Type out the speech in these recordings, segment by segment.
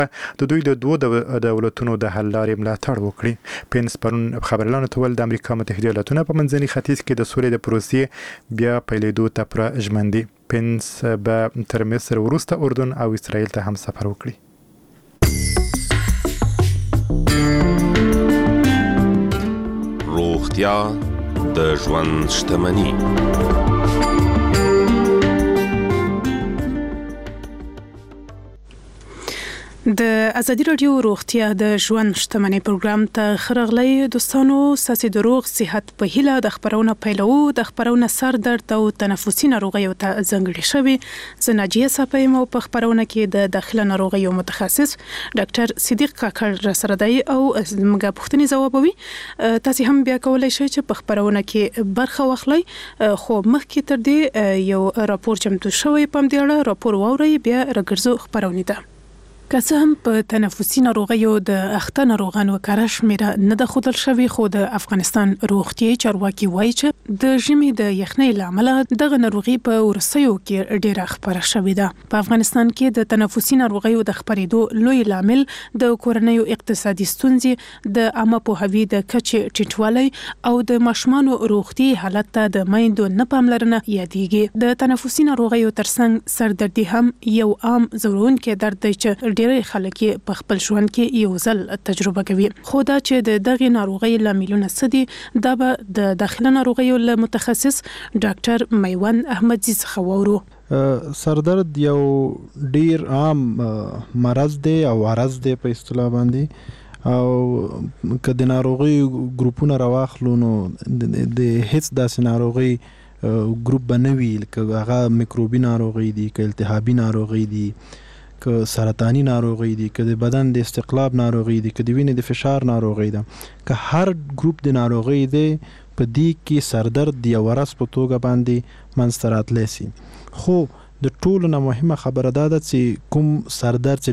د دوی د دوه دولتونو د حل لارې ملاتړ وکړي. پینس پرون خبرلاندو ته ویل د امریکا متحده ایالاتونو په منځني ختیځ کې د سولې د پروسې بیا پیلېدو ته پوره ژمن دي. پینس به تر مصر وروسته اردن او اسرائیل ته هم سفر وکړي. روغتیا د ژوند شتمني. د ازادي رادیو روغتیا د ژوند شتمنۍ پروګرام ته خرغلی دوستانو. ساسي د روغ صحت په هیله د خبرونه پیلو. د خبرونه سر درد او تنفسي ناروغیو ته ځانګړي شوی. زه ناجیه صاحب مو په خبرونه کې د داخله ناروغیو متخصص ډاکټر صدیق کاکړ را سره دی او موږ پوښتنې ځوابوي. تاسو هم بیا کولای شئ چې په خبرونه کې برخه واخلئ. خو مخکې تر دې یو راپور چمتو شوی په دې اړه راپور واورئ بیا راګرځو خبرونه ته. که څه هم په تنفسي ناروغیو د اخته ناروغانو کره شمیره نه ده ښودل شوې، خو د افغانستان روغتیايي چارواکي وایي چې د ژمي د یخنۍ له امله دغه ناروغي په وروستیو کې ډېره خپره شوې ده. په افغانستان کې د تنفسي ناروغیو د خپرېدو لوی لامل د کورنیو اقتصادي ستونزې، د عامه پوهاوي د کچې ټیټوالی او د ماشومانو روغتیايي حالت ته د میندو نه پاملرنه یادېږي. د تنفسي ناروغیو ترڅنګ سردردي هم یو عام ځورونکی درد دی چې ډېری خلک په خپل ژوند کې یو ځل تجربه کوي. خو دا چې د دغه ناروغۍ لاملونه څه دي دا به د داخله ناروغیو له متخصص ډاکټر میوند احمدزي څخه واورو. سردرد یو ډیر عام مرض دی او عرض دی په اصطلاح باندې، او که د ناروغي ګروپونه راواخلو نو د هیڅ داسې ناروغي ګروپ بنوي لکه هغه میکروبي ناروغي دي، که التهابي ناروغي دي، که سرطانی ناروغي دي، که د بدن د استقلاب ناروغي دي، که د وینې د فشار ناروغي ده، که هر ګروپ د ناروغي دی په دې کې سردرد یو ورځ په توګه باندې منځته راتلی سي. خو د ټولو نه مهمه خبره دا ده چې کوم سردرد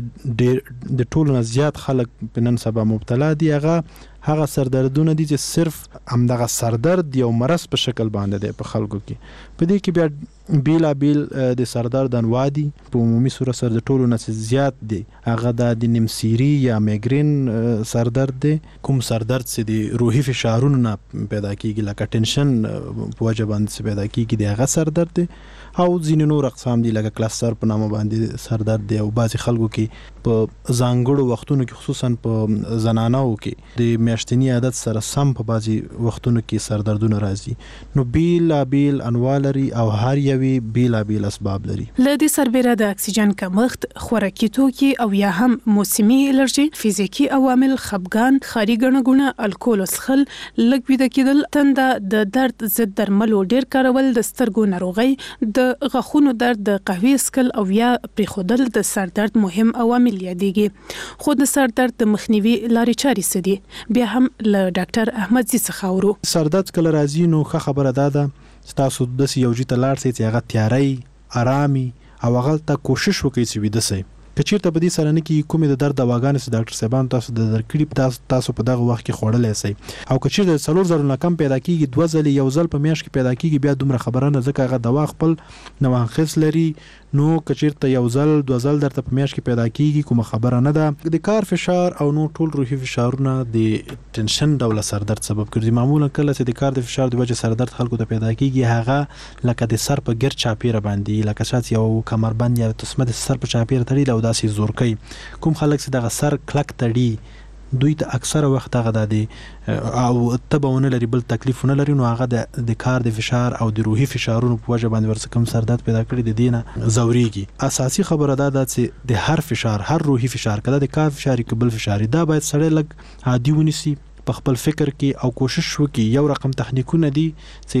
چې د ټولو نه زیات خلک په نن سبا مبتلا دي هغه سردردونه دي چې صرف همدغه سردرد یو مرض په شکل باندې دی په خلکو کې. په دې کې بیا بیلا بیل د سردرد انواع دي. په عمومي صورت سره د ټولو نه زیات دي هغه د نمسیری یا میګرین سردرد دی. کوم سردرد چې د روحي فشارونو نه پیدا کیږي لکه ټینشن په وجه باندې پیدا کیږي دی هغه سردرد دی. او ځینې نور اقسام دي لکه کلستر په نامه باندې سردرد دی. او بعضې خلکو کې په ځانګړو وختونو کې خصوصا په زنانو کې د میاشتني عادت سره سم په بعضې وختونو کې سردردونه راځي. نو بیلا بیل انواع لري او هر یوی بیلا بیل اسباب لري. له دې سربیره د اکسیجن کمښت، خوراکي توکي او یا هم موسمي الرجي، فزیکي عوامل، خپګان، خاري ګڼه ګوڼه، الکول څښل، لږ ویده کېدل، تنده، د درد ضد درملو ډېر کارول، د سترګو ناروغۍ، د غاښونو درد، د قهوې څښل او یا پرېښودل د سر درد مهم عوامل یادېږي. خو د سر درد د مخنیوي لارې چارې څه دي؟ بیا هم له ډاکټر احمدزي څخه اورو. سردرد کله راځي نو ښه خبره دا ده چې تاسو داسې یو ځای ته لاړ شئ چې هغه تیاری، ارامي او هغلته کوشش وکړئ چې ویده شئ. که چیرته په دې سره نه کېږي کومې د درد دواګانې چې ډاکټر صاحبانو تاسو د درکړي تاسو په دغه وخت کې خوړلی شئ. او که چیرته د 4 نه کم پیدا کېږي 2 ځلې یو ځل په میاشت کې پیدا کېږي بیا دومره خبره نه، ځکه هغه دوا خپل نواخص لري. نو که چیرته یو ځل 2 ځل درته په میاشت کې پیدا کېږي کومه خبره نه ده. د کار فشار او نو ټول روحي فشارونه د ټینشن ډوله سردرد سبب ګرځي. معمولا کله چې د کار د فشار د وجه سردرد خلکو ته پیدا کېږي هغه لکه د سر په ګر چاپیره باندې لکه شاید یو کمربند یا تسمه د سر په چاپیره تړي او داسې زور کوي. کوم خلک چې دغه سر کلک تړي دوی ته اکثره وخت هغه د او تبونه لري بل تکلیفونه لري، نو هغه د کار د فشار او د روحي فشارونو په وجه باندې ورڅ کم سردرد پیدا کړي د دینه زوريږي. اساسي خبره دا چې د هر فشار، هر روحي فشار کله د کار فشار کې بل فشار دا باید سړی لګ عادي ونیسي، په خپل فکر کې او کوشش وکړي. یو رقم تخنیکونه دي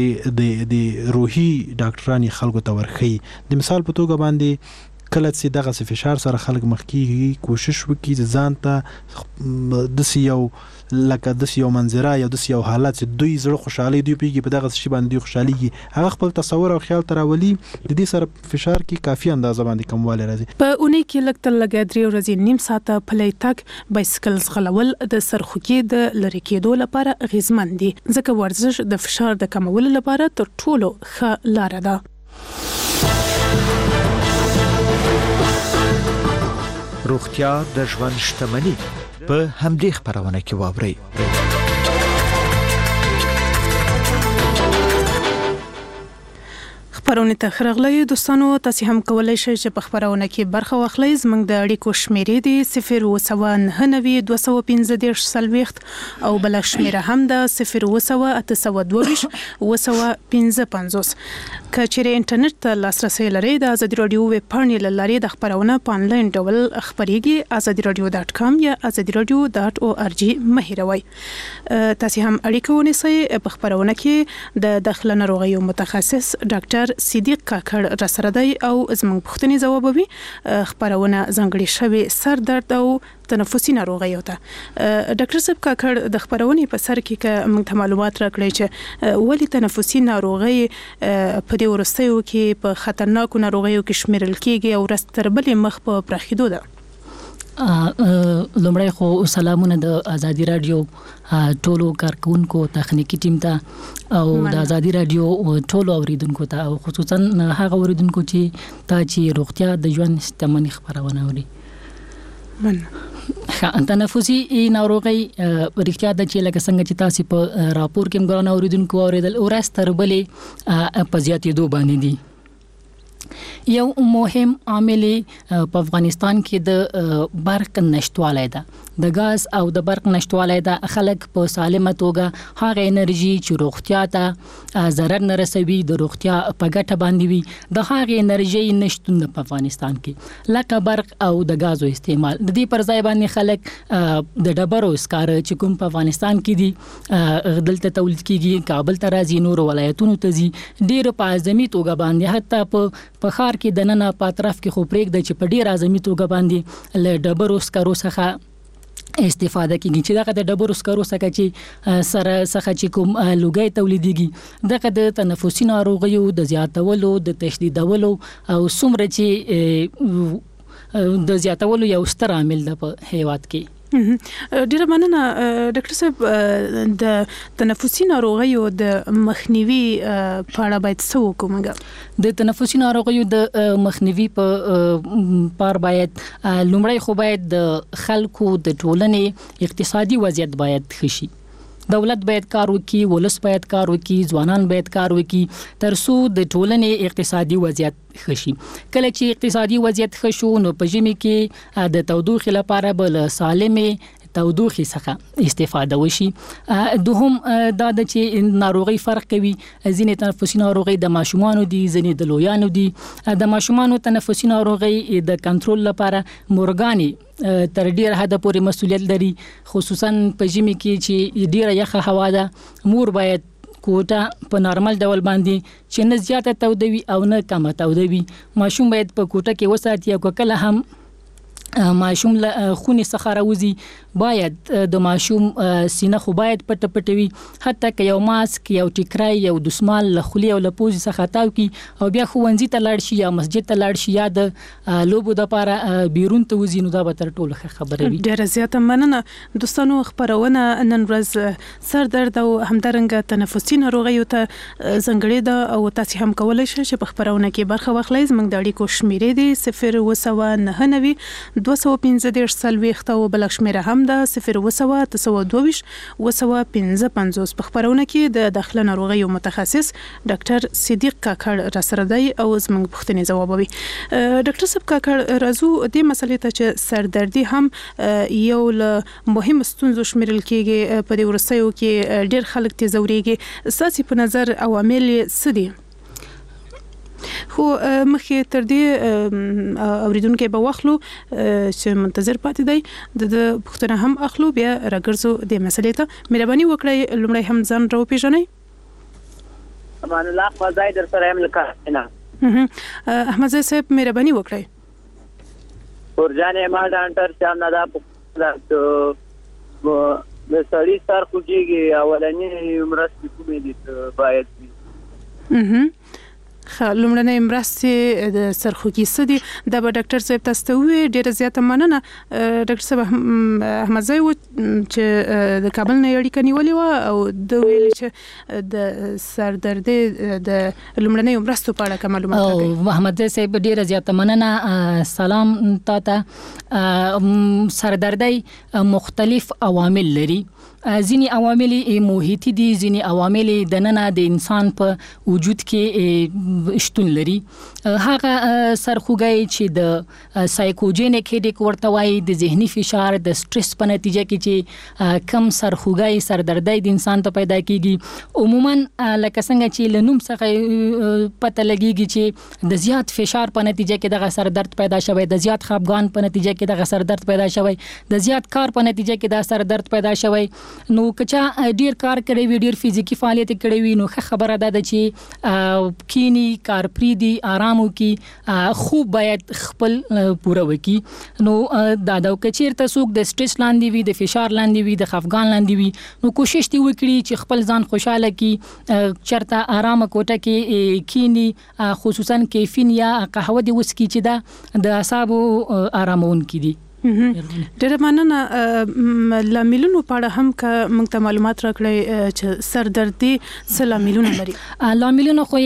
چې د روحي ډاکټرانی خلکو ته ورخي. د مثال په توګه باندې کله چې دغه فشار سره خلک مخ کیږي کوشش وکړي چې ځان ته د یو منظره یا د یو حالت چې دوی زړه خوشحالي دوی پیږي په دغه شی باندې خوشحالي هغه خپل تصور او خیال تراولي. د دې سره فشار کې کافي اندازه باندې کموالی راځي. په اونۍ کې لږ تر لږه 3 ورځې نیم ساعته پلی تګ، بایسکل ځغلول د سرخوږي د لرې کېدو لپاره اغېزمن دي، ځکه ورزش د فشار د کمولو لپاره تر ټولو ښه لاره ده. روغتیا د ژوند شتمني په همدې خبرونه کې واوري. خبرونه ته خرغلې دوستانو تاسو هم کولای شئ چې په خبرونه کې برخه واخلئ. زموږ د اړیکو شمیرې دي 0909915 او بل شمیره هم ده 0802822 کچېرې انټرنیټ ته لاسرسي لرئ د ازادي رادیو ویب پاڼې لارې د خبرونه په انلاین ډول خبريږي azadiradio.com یا azadiradio.org مهیروي. تاسو هم اړیکه ونیسئ. په خبرونه کې د داخله ناروغیو متخصص ډاکټر صدیق کاکړ را سره دی او زموږ پوښتنې ځوابوي. خبرونه ځانګړي شوی سر درد او تنفسي ناروغیو ته. ډاکټر صاحب کاکړ د خبرونې په سر کې موږ ته معلومات راکړي چې ولې تنفسي ناروغي په دې ورستیو کې په خطرناکو ناروغیو کې شمیرل کیږي او رستربلې مخ په پراخېدو ده. لومړی خو سلامونه د ازادي رادیو ټولو کارکونکو تخنیکی ټیم ته او د ازادي رادیو ټولو اوریدونکو ته او خصوصا هغه اوریدونکو چې روغتیا د ژوند شتمنۍ خبرونه اوري. تنفسي ناروغي ریښتیا د چې لکه څنګه چې تاسو په راپور کې موږ اوریدونکو اوریدل او رستربلې په زیاتېدو باندې دي. یو مهم عامل په افغانستان کې د برق نشټوالی ده. د غاز او د برق نشټوالی ده خلک په سالمه توګه هغه انرژي چې روغتیا ته ضرر نه رسوي د روغتیا په ګټه باندې وي د هغه انرژي نشټون په افغانستان کې لکه برق او د غازو استعمال د دې پر ځای باندې خلک د ډبرو سکاره چې کوم په افغانستان کې دي دلته تولید کیږي کابل ته راځي نور ولایتونو ته ځي ډیر په اعظمي توګه باندې حتی په خار کې د نن په اطراف کې خو پرېږد چې په ډیر اعظمي توګه باندې له ډبرو سکارو څخه استفاده کیږي چې دغه د ډبرو سکارو څخه چې سره څخه چې کوم لوګي تولیديږي دغه د تنفسي ناروغیو د زیاتولو د تشدیدولو او څومره چې د زیاتولو یو ستر عامل ده په هیواد کې. ډیره مننه ډاکټر صاحب. د تنفسي ناروغیو د مخنیوي په اړه باید څه وکړو؟ د تنفسي ناروغیو د مخنیوي په پار باید لومړی خو باید د خلکو د ټولنې اقتصادي وضعیت باید ښه شي. دولت باید کار وکړي، ولس باید کار وکړي، ځوانان باید کار وکړي ترڅو د ټولنې اقتصادي وضعیت ښه شي. کله چې اقتصادي وضعیت ښه شو نو په ژمي کې د تودوخې لپاره بل سالمه تودوخې څخه استفاده وشي. دوهم دا د چې ناروغي فرق کوي. ځینې تنفسي ناروغي د ماشومانو دي، ځینې د لویانو دي. د ماشومانو تنفسي ناروغي د کنټرول لپاره مورګاني تر ډیره حد پورې مسؤلیت لري، خصوصا په ژمي کې چې ډیره یخه هوا ده. مور باید کوټه په نارمل ډول باندې چې نه زیاته تودوي او نه کمه تودوي. ماشوم باید په کوټه کې وساتي او کله هم ماشوم له خونې څخه راوځي باید د ماشوم سینه خو باید پټوي، حتی که یو ماسک یو ټیکرای یو دسمال له خولې او له پوزې څخه تاو کی او بیا ښوونځي ته لاړ شي یا مسجد ته لاړ شي یا د لوبو لپاره بیرون ته وځي نو دا به تر ټولو ښه خبره وي. ډیره زیاته مننه دوستانو. خبرونه نن ورځ سر درد او همدارنګه تنفسي ناروغیو ته ځانګړې ده او تاسو هم کولای شئ چې په خبرونه کې برخه واخلئ. زموږ د اړیکو شمیرې دي 0909925 او بل شمیره هم ده 0802225. په خبرونه کې د داخله ناروغیو متخصص ډاکټر صدیق کاکړ را سره دی او زموږ پوښتنې ځوابوي. ډاکټر صاحب کاکړ راځو دې مسلې ته چې سردردي هم یو له مهم ستونزو شمیرل کېږي. په دې ورسېو کې ډېر خلک تیزوريږي. ستاسو په نظر عوامل څه دي؟ خو مخکې تر دې اوریدونکو به واخلو چې منتظر پاتې دی د پښتنه هم اخلو بیا راګرځو د مسلې ته. مهرباني وکړئ لومړی هم ځان راو پیژنئ. امان الله فزای در سره هم لکه احمد صاحب مهرباني وکړئ. ورجانې ما ډاکټر شام نه دا د سړی سر خوږیږي اولنی مرستې کومې دي باید لومړنۍ مرستې د سرخوږي سدي د ډاکټر صاحب تاسو ته وی ډیره زیاته مننه ډاکټر صاحب احمد زوی چې د کابل نه اړیکه نیولې و او د ویل چې د سردردې د لومړنۍ مرستو په اړه معلومات راکړي. محمد صاحب ډیره زیاته مننه. سلام تاته. سردردی مختلف عوامل لري. ځینی عوامل محیطي دي، ځینی عوامل د ننه د انسان په وجود کې شتون لري. هغه سرخوږی چې د سایکوجینیک هډیک ورته وایي، د ذهني فشار د سټرس په نتیجه کې چې کم سرخوږی سردردی د انسان ته پیدا کیږي. عموما لکه څنګه چې له نوم څخه پته لګیږي چې د زیات فشار په نتیجه کې دغه سردرد پیدا شوی، د زیات خپګان په نتیجه کې دغه سردرد پیدا شوی، د زیات کار په نتیجه کې دا سردرد پیدا شوی. نو کچا ډیر کار کړی وي، ډیر فزیکی فعالیت کړی وي، نو خبره ده چې کینی کار پریدي آرام وکي، خوب باید خپل پوره وکي. نو دا د کچیرته څوک د سټرس لاندې وي، د فشار لاندې وي، د خفګان لاندې وي، نو کوشش دی وکړي چې خپل ځان خوشاله کی، چرته آرام کوټه کې کینی، خصوصا کیفین یا قهوه دی وسکي چې دا د اعصابو آرامون کی دي. ډېر مننه. لاملونو په اړه هم که موږ ته معلومات راکړئ چې سردردي څه لاملونه لري. لاملونه خو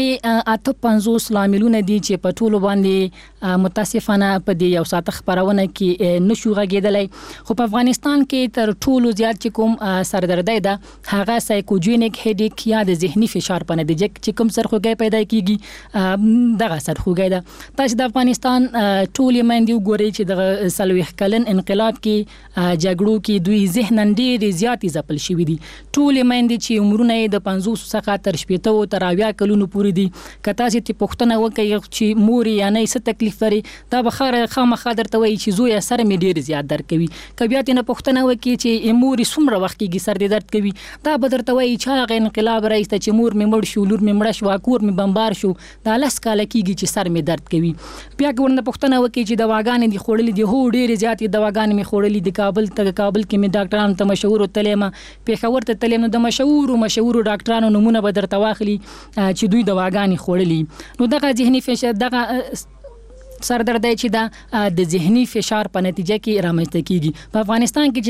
58 لاملونه دي چې په ټولو باندې متاسفانه په دې یو ساعت خبرونه کې نشو غږیدلای. خو په افغانستان کې تر ټولو زیات چې کوم سردردي ده هغه سایکوجینیک هډیک یا د ذهني فشار په نتیجه چې کوم سرخوږی پیدا کیږي دغه سرخوږی ده. تاسو د افغانستان ټولې مندي وګورئ چې د سلويخ کلن انقلاب کې جګړو کې دوی ذهنن ډېر زیات ځپل شوی دي. ټولې مندې چې عمرونه د 50 څخه تر 80 تر 80 کلونو پورې دي، کته چې پښتنه وکړي چې مور یا نه څه تکلیف لري، دا بخاره خامخا درته وایي چې زوی سره می ډېر زیات درد کوي. کبيات نه پښتنه وکړي چې مور څومره وخت کې سر دې درد کوي، دا به درته وایي چې هغه انقلاب راځي چې مور می مړ شو، لور می مړ شو، کور می بمبار شو، دا لاس کال کېږي چې سر می درد کوي. بیا ګورنه پښتنه وکړي چې دواګانې دي خوړلې دي، هو ډېر زیات دواګانې می خوړلې د کابل کې می ډاکټرانو ته مشهور تلما، پیښور ته تلم، نو د مشهور ډاکټرانو نمونه به درته واخلي چې دوی دواګانې خوړلې. نو دغه ذهني فشار دغه سردردی چې دا د ذهني فشار په نتیجه کې رامنځته کیږي. په افغانستان کې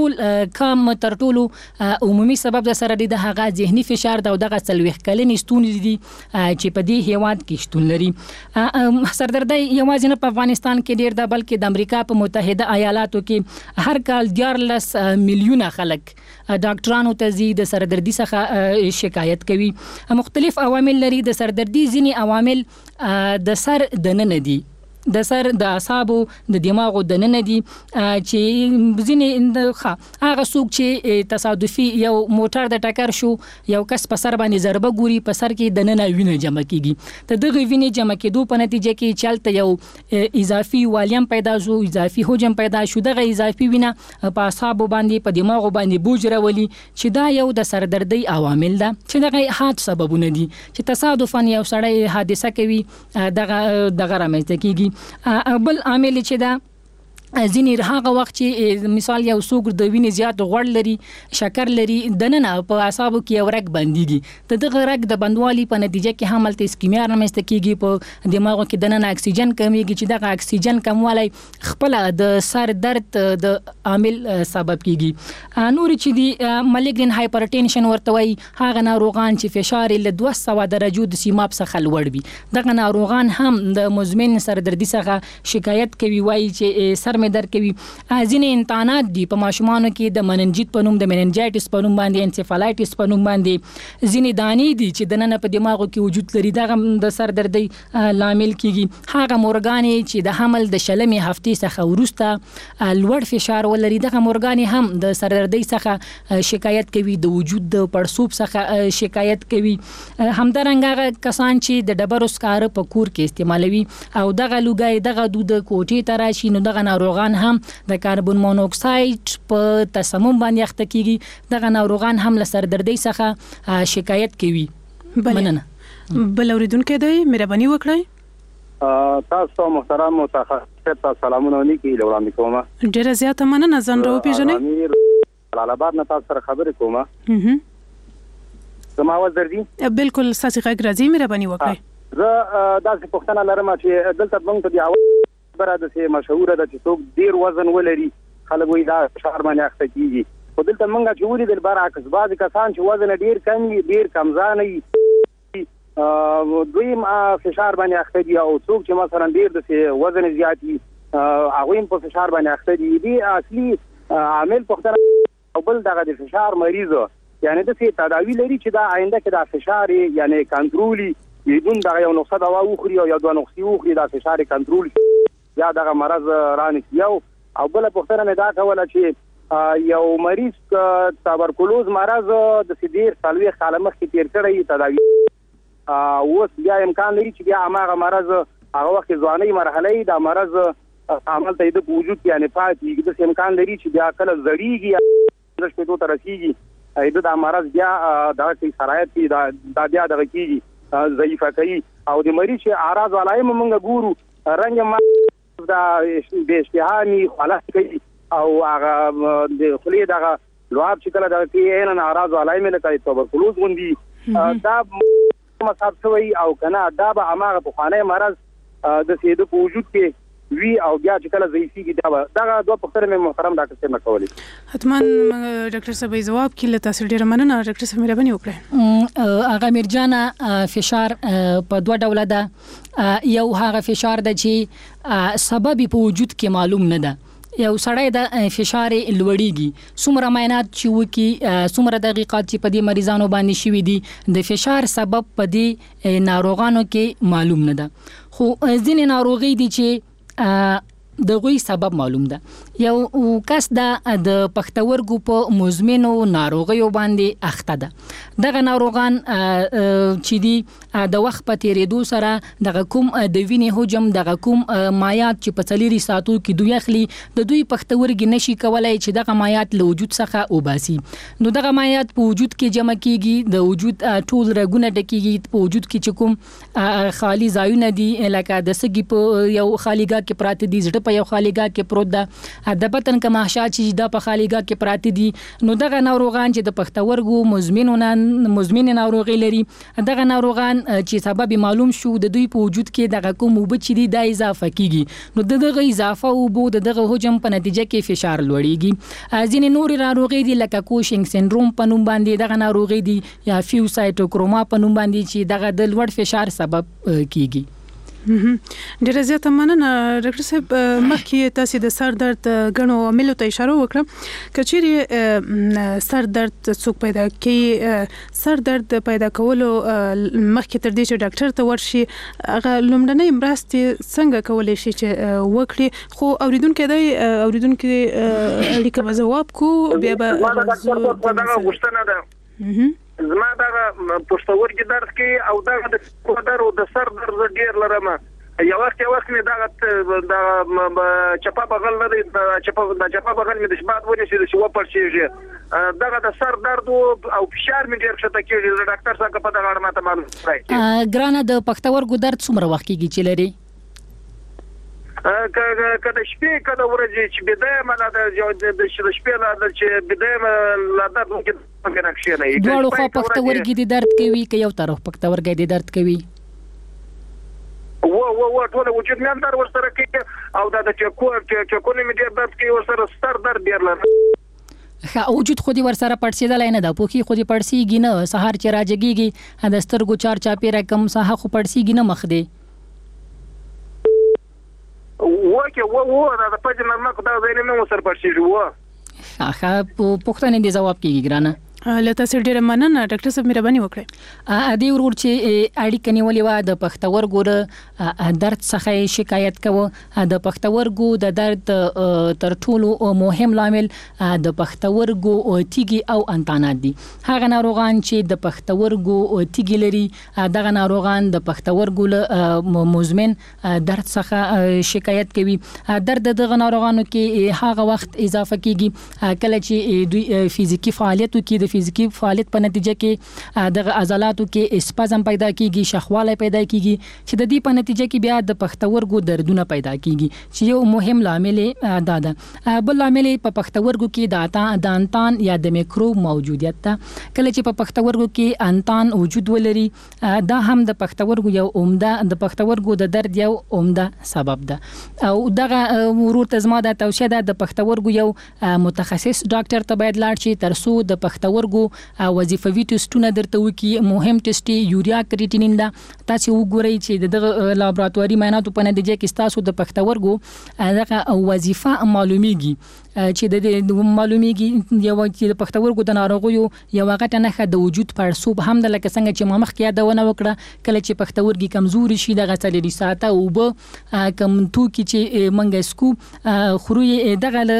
چې تر ټولو عمومي سبب د سره د هغه ذهني فشار دا دغه سلويخ کلن ستونزې دي چې په دې هیواد کې شتون لري. سردردی یوازې نه په افغانستان کې ډیر ده، بلکې د امریکا په متحده ایالاتو کې هر کال 14 میلیونه خلک ډاکټرانو ته زی د سردردي څخه شکایت کوي. مختلف عوامل لري. د سردردي ځینی عوامل د سر د نن دي، د سر د اعصابو د دماغو د نن دي، چې ځینې هغه څوک چې تصادفي یو موټر د ټکر شو، یو کس په سر باندې ضربه ګوري، په سر کې د نن وینه جمع کیږي. ته دغه وینې جمع کېدو په نتیجه کې چلته یو اضافي والیم پیدا شو، اضافي حجم پیدا شو. دغه اضافي وینه په اعصابو باندې په دماغو باندې بوج راولي، چې دا یو د سردردي عوامل ده چې دغه حادثه سببونه دي چې تصادفاً یو سړی حادثه کوي، دغه رامنځته کیږي. بل عامل چې دا ځینې هغه وخت چې مثال یو څوک د وینې زیات غوړ لري، شکر لري، دننه په اعصابو کې یو رګ بنديږي. ته دغه رګ د بندوالي په نتیجه کې حملت اسکیمیا رامنځته کیږي، په دماغو کې دننه اکسیجن کمیږي، چې دغه اکسیجن کموالی خپل د سر درد د عامل سبب کیږي. نور چې دی مالیګرین هایپرټنشن ورته وایي، هغه ناروغان چې فشار له 200 درجو د سیماب څخه لوړ وي، دغه ناروغان هم د مزمن سردردي څخه شکایت کوي، وایي چې سر مې درد کوي. ځینې امتحانات دي په ماشومانو کې د مننجیت په نوم، د مننجایټس په نوم باندې، انسفالایټس په نوم باندې ځینې دانې دي چې د نن په دماغو کې وجود لري، دغه د سردردي لامل کیږي. هغه مورګانې چې د حمل د شلمې هفتې څخه وروسته لوړ فشار ولري، دغه مورګانې هم د سردردي څخه شکایت کوي، د وجود د پړسوب څخه شکایت کوي. همدارنګه کسان چې د ډبرو سکاره په کور کې استعمالوي او دغه لوګي دغه دود کوټې ته راشي، نو دغه ناروغان هم د کاربن مونوکساید په تسمم باندې اخته کیږي، دغه ناروغان هم له سردردي څخه شکایت کوي. مننه. بل اوریدونکو دی مهرباني وکړئ. تاسو محترم متخصص سلامونه نیکی وړاندې کوم. ډیره زیاته مننه. ځان راو پیژنئ. جلالآباد نه تاسو سره خبرې کوم. زما आवाज درځي؟ بالکل ساسي غږ راځي، مهرباني وکړئ. زه داسې پوښتنه لرم چې دلته موږ ته د اول خبره د مشهوره ده چې څوک ډیر وزن ولري خلک وایي دا فشار باندې اخته کیږي خو دلته موږ چې ولیدل برعکس بعضې کسان چې وزن ډیر کم وي ډیر کمزانه وي دوی فشار باندې اخته دي او څوک چې مثلا ډیر د وزن زیات وي هغوی هم په فشار باندې اخته دي دي اصلي عامل پوښتنه او بل دغه د فشار مریض یعنی داسې تداوی لري چې دا آینده کې دا فشار یعنی کنټرول یدون دغه یو نسخه دوا وخوري او یا دوه نسخې وخوري دا فشار کنټرول یا دغه مرض رانیسي او بل پوښتنه مې دا کوله چې یو مریض تبرکلوز مرض د سیدیر سالوي کاله مخکې تیر کړی تداوی اوس بیا امکان لري چې بیا هغه مرض هغه وخت ځواني مرحله دا مرض عمل ته د وجود یعنی پاتې د امکان لري چې بیا کله زړیږي د شپږو تر رسیږي دا مرض بیا د شرایط کې دا بیا دغه کیږي ضعیفه کوي او د مریض چې اعراض علایم موږ ګورو رنګ ما دا د اشتهامي خلاص کوي او هغه د خلی دغه لواب چې کله دغه کې ان اعراض علایم لکه تبرکلوز غوندي دا مصاب شوی او کنه دا به هغه په خانه مرض د سیده په وجود کې وی او بیا چې کله ضعیفیږي دا دوه پوښتنې مې محترم ډاکټر صاحب نه کولې حتما ډاکټر صاحب جواب کله تاسو ډیره مننه ډاکټر صاحب مهرباني وکړئ هغه مرجانه فشار په دوه ډوله ده یو هغه فشار ده چې سبب په وجود کې معلوم نه ده یو سړی د فشار لوړیږي څومره معاینات چې وکي څومره دقیقات چې په دې مریضانو باندې شوي دي د فشار سبب په دې ناروغانو کې معلوم نه ده خو ځینې ناروغي دي چې دغوی سبب معلوم ده یو کس د پښتورګو په مزمنو ناروغیو باندې اخته ده دغه ناروغان چې دي د وخت په تیریدو سره دغه کوم د وینې حجم دغه کوم مایات چې په څلوري ساعتو کې دوی اخلي د دوی پښتورګي نشي کولای چې دغه مایات له وجود څخه وباسي نو دغه مایات په وجود کې جمع کیږي د وجود ټول رګونه ډکیږي په وجود کې چې کوم خالی ځایونه دي لکه د سږي په یو خالیګه کې پراته دي زړه په یو خالیګه کې پروت ده د بدن کماشا چې د په خالیګه کې پراته دي نو دغه ناروغان چې د پښتورګو مزمن ناروغي لري دغه ناروغان چې سبب معلوم شو د دوی په وجود کې دغه کوم وب چې دي د اضافه کیږي نو دغه اضافه او بو دغه حجم په نتیجه کې فشار لوړیږي ځینې نور ناروغي دي لکه کوشنګ سندروم په نوم باندې دغه ناروغي دي یا فیوسایټوکروما په نوم باندې چې دغه د لوړ فشار سبب کیږي ډیره زیاته مننه ډاکټر صاحب مخکې تاسو د سر درد غنو عاملو ته اشاره وکړه کچېری سر درد څوک پیدا کوي سر درد پیدا کولو مخکې تر دې چې ډاکټر ته ورشي هغه لومړنۍ مرستې څنګه کولای شي چې وکړي خو اوریدونکو اړیکه به جواب کو بیا به غوښتنه ده زما دا پښتورګي درد کوي او دا د کوډر او د سر درد ډیر لرم یو وخت مې دا چپا بغل نه دی چپا بغل مې د شبات ونی چې و پړشيږي دا د سر درد او فشار مې ډیر شته کېږي ډاکټر څنګه په دغه اړه ماته معلوم کړئ ګرانه د پښتورګو درد څومره وخت کېږي چې لري کله شپې کله ورځې چې بدايه مله د شپې لا چې بدايه لا د ممکن اکشن نه دوه خو پښتورګي د درد کوي که یو طرف پښتورګي د درد کوي و ټول وجود مې اندر ورسره کوي او دا د چکونه مې ډېر درد کوي ورسره ستر درد ډېر لري وجود خودي ورسره پړسیدل نه ده پوکي خودي پړسیږي نه سهار چې راځيږي د سترګو چار چاپی رقم ساه خو پړسیږي نه مخ دی دا د پجن مرمه دا زینې مې سر پړسیږي پوښتنه دې جواب کیږي ګرانه لته سر ډیره مننه ډاکټر صاحب مهرباني وکړئ ادي ورور چې اړیکه نیولې و د پښتورګو درد څخه شکایت کوي د پښتورګو د درد تر ټولو مهم لامل د پښتورګو تیږي او انتانات دي هغه ناروغان چې د پښتورګو تیږي لري دغه ناروغان د پښتورګو مزمن درد څخه شکایت کوي درد دغه ناروغانو کې هغه وخت اضافه کیږي کله چې دوی فزیکی فعالیت کوي د د فزیکی فعالیت په نتیجه کې د عضلاتو کې اسپازم پیدا کیږي، شخواله پیدا کیږي چې د دې په نتیجه کې بیا د پښتورګو دردونه پیدا کیږي چې یو مهم لامل ده. بل لامل په پښتورګو کې د انتان یا د میکروب موجودیت ده. کله چې په پښتورګو کې انتان وجود ولري دا هم د پښتورګو یو عمده د پښتورګو د درد یو عمده سبب ده. او دغه ورور تزما د توصیه ده د پښتورګو یو متخصص ډاکټر ته باید لاړ شي ترڅو د پښتورګو وظیفوي ټیسټونه درته وکړي. مهم ټیسټ یوریا کریټینین ده. تاسو وګورئ چې د لابراتواري معایناتو په نتیجه کې تاسو د پښتورګو دغه وظیفه معلومیږي چې د معلومیږي یو چې د پښتورګو د ناروغیو یو غټه نښه د وجود پړسوب هم د لکه څنګه چې مخکې یادونه وکړه کله چې پښتورګي کمزوري شي دغه څلوري ساعته او به کم توکي چې منګه سکو خوري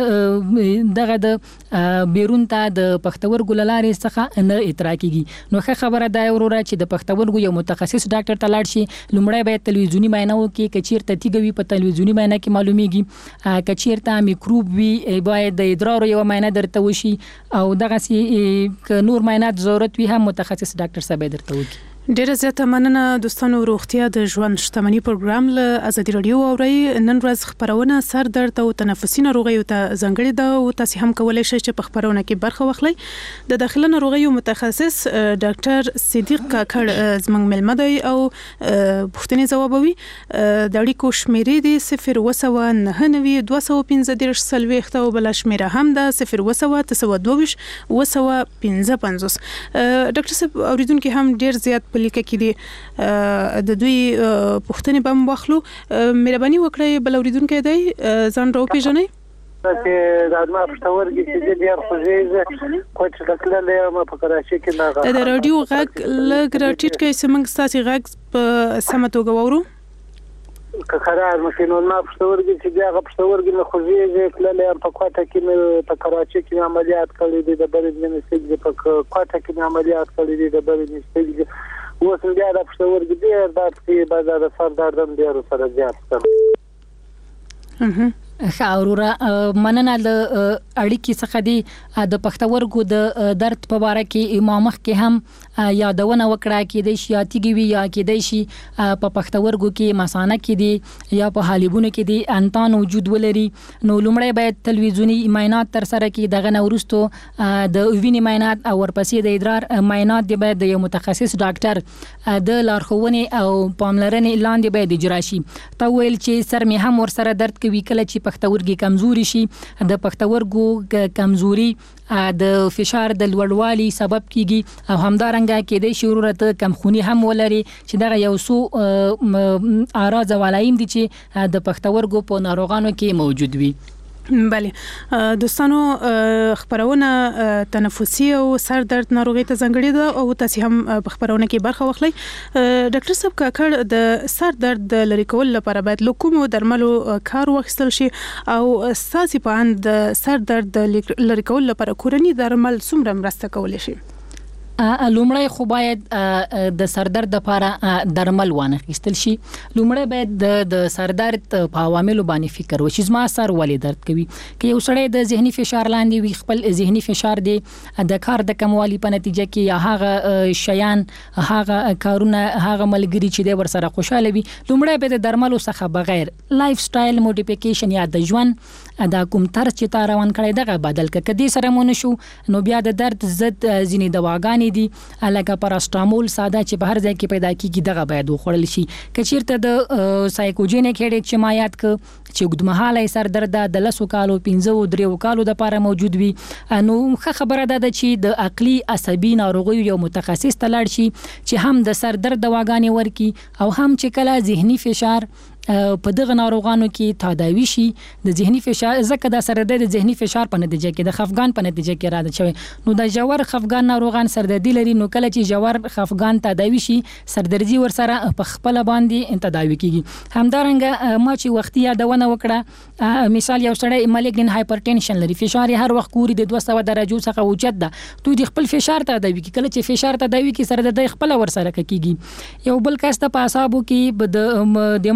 دغه د بیرون ته د پښتورګو لارې څخه نه اترا کیږي. نو ښه خبره ده وروره چې د پښتورګو یو متخصص ډاکټر ته لاړ شي. لومړی باید تلویزیونی معاینه وکړي، کچیرته تیګوي په تلویزیونی معاینه کې معلومیږي، کچیرته میکروب وي باید د ادرار یو معاینه درته وشي او دغه سي نور معاینات ضرورت وي هم متخصص ډاکټر صاحب درته وکړي. ډیره زیاته مننه دوستانو. روغتیا د ژوند شتمنۍ پروګرام له ازادي رادیو اوري. نن ورځ خبرونه سر درد او تنفسي ناروغیو ته ځانګړې ده او تاسو هم کولای شئ چې په خبرونه کې برخه واخلئ. د داخله ناروغیو متخصص ډاکټر صدیق کاکړ زمنګ ملمه دی او پوښتنې ځوابوي. د اړیکو شمیرې دي 0199215 215 او بل شمیره هم ده 01922 255. ډاکټر صاحب اوریدونکو هم ډیر زیات په لیکه کې دي د دوی پوښتنې به واخلو. مهرباني وکړئ بل اوریدونکو دی ځان راو پیژنئ. چې د ما پښتورګي چې ډیر خوځي کوڅ کله ما په کراچي کې نه د رادیو غږ لګ راټیټ کې سمنګ ستاسو غږ په سم توګه وورو که قرار مکینو ما پښتورګي چې هغه پښتورګي نه خوځي کله په کوټه کې په کراچي کې عملیات کړی دي د برید منسټ په کوټه کې عملیات کړی دي د برید منسټ اوس بیا د پښتورګي ډیر درد کوي بعد د سر درد ډیر سره زیات شي. خاوروره مننه ل اړیکی څخه دی د پښتورګو د درد په اړه کې امامخ کې هم یادونه وکړه کې د شیاتیږي وی یا کې د شي په پښتورګو کې مسانه کې دی یا په حالبونو کې دی انتان وجود ولري. نو لومړی باید تلویزیونی معاینات تر سره کې دغه نورستو د وینې معاینات او ورپسې د ادرار معاینات دی باید د یو متخصص ډاکټر د لارښوونې او پاملرنې لاندې باید اجرا شي. تا ویل چې سر می هم ور سره درد کوي کله چې پښتورګي کمزوري شي. د پښتورګو کمزوري د فشار د لوړوالي سبب کیږي او همدارنګه کې د شورت کمخونی هم ولري چې دا یو څو اعراض او علائم دي چې د پښتورګو په ناروغانو کې موجود وي. بله دوستانو خبرونه تنفسي او سر درد ناروغي ته ځانګړې ده او تاسو هم په خبرونه کې برخه واخلئ. ډاکټر صاحب کاکړ د سر درد د لری کول لپاره باید له کومو درملو کار واخیستل شي او اساسي په اند د سر درد د لری کول لپاره کورني درمل څومره مرسته کولی شي؟ لومړی خو باید د سردرد لپاره درمل وانه خېستل شي. لومړی باید د سردرد په عواملو باندې فکر وشي. زما سر ولې درد کوي؟ که یو سړی د ذهني فشار لاندې وي، خپل ذهني فشار دی د کار د کموالي په نتیجه کې یا هغه شیان هغه کارونه هغه ملګری چې د ور سره خوشاله وي، لومړی باید د درملو څخه بغیر لایف سټایل موډیفیکیشن یا د ژوند دا کوم طرز چې تا روان کړی دغه بدل کړه. کدي سره مونږ شو نو بیا د درد ضد ځینې دواګانې دي لکه پاراستامول ساده چې په هر ځای کې پیدا کیږي دغه باید وخوړل شي. کچیرته د سایکوجینیک هډیک چې ما یاد ک چې وګدمحاله سر درد د 10 کالو 15 کالو د لپاره موجود وي، نو خبره ده چې د عقلي عصبي ناروغیو یو متخصص تلاړ شي چې هم د سر درد دواګانې ورکي او هم چې کله ذهني فشار په دغه ناروغانو کې تداوی شي. د ذهني فشار زکه د سر درد د ذهني فشار په نتیجه کې د خفګان په نتیجه کې راځي شوی. نو د جوړ خفګان ناروغان سردردي لري، نو کله چې جوړ خفګان تداوی شي سردردي ور سره په خپل باندې تداوی کیږي. همدارنګه ما چې وختي یادونه وکړه، مثال یو سړی مالیګنن هایپرټنشن لري، فشار هر وخت ګوري د 200 درجو څخه اوچت ده، تو د خپل فشار تداوی کی کله چې فشار تداوی کی سردردي خپل ور سره کیږي. یو بل کس ته په اعصابو کې د دماغو په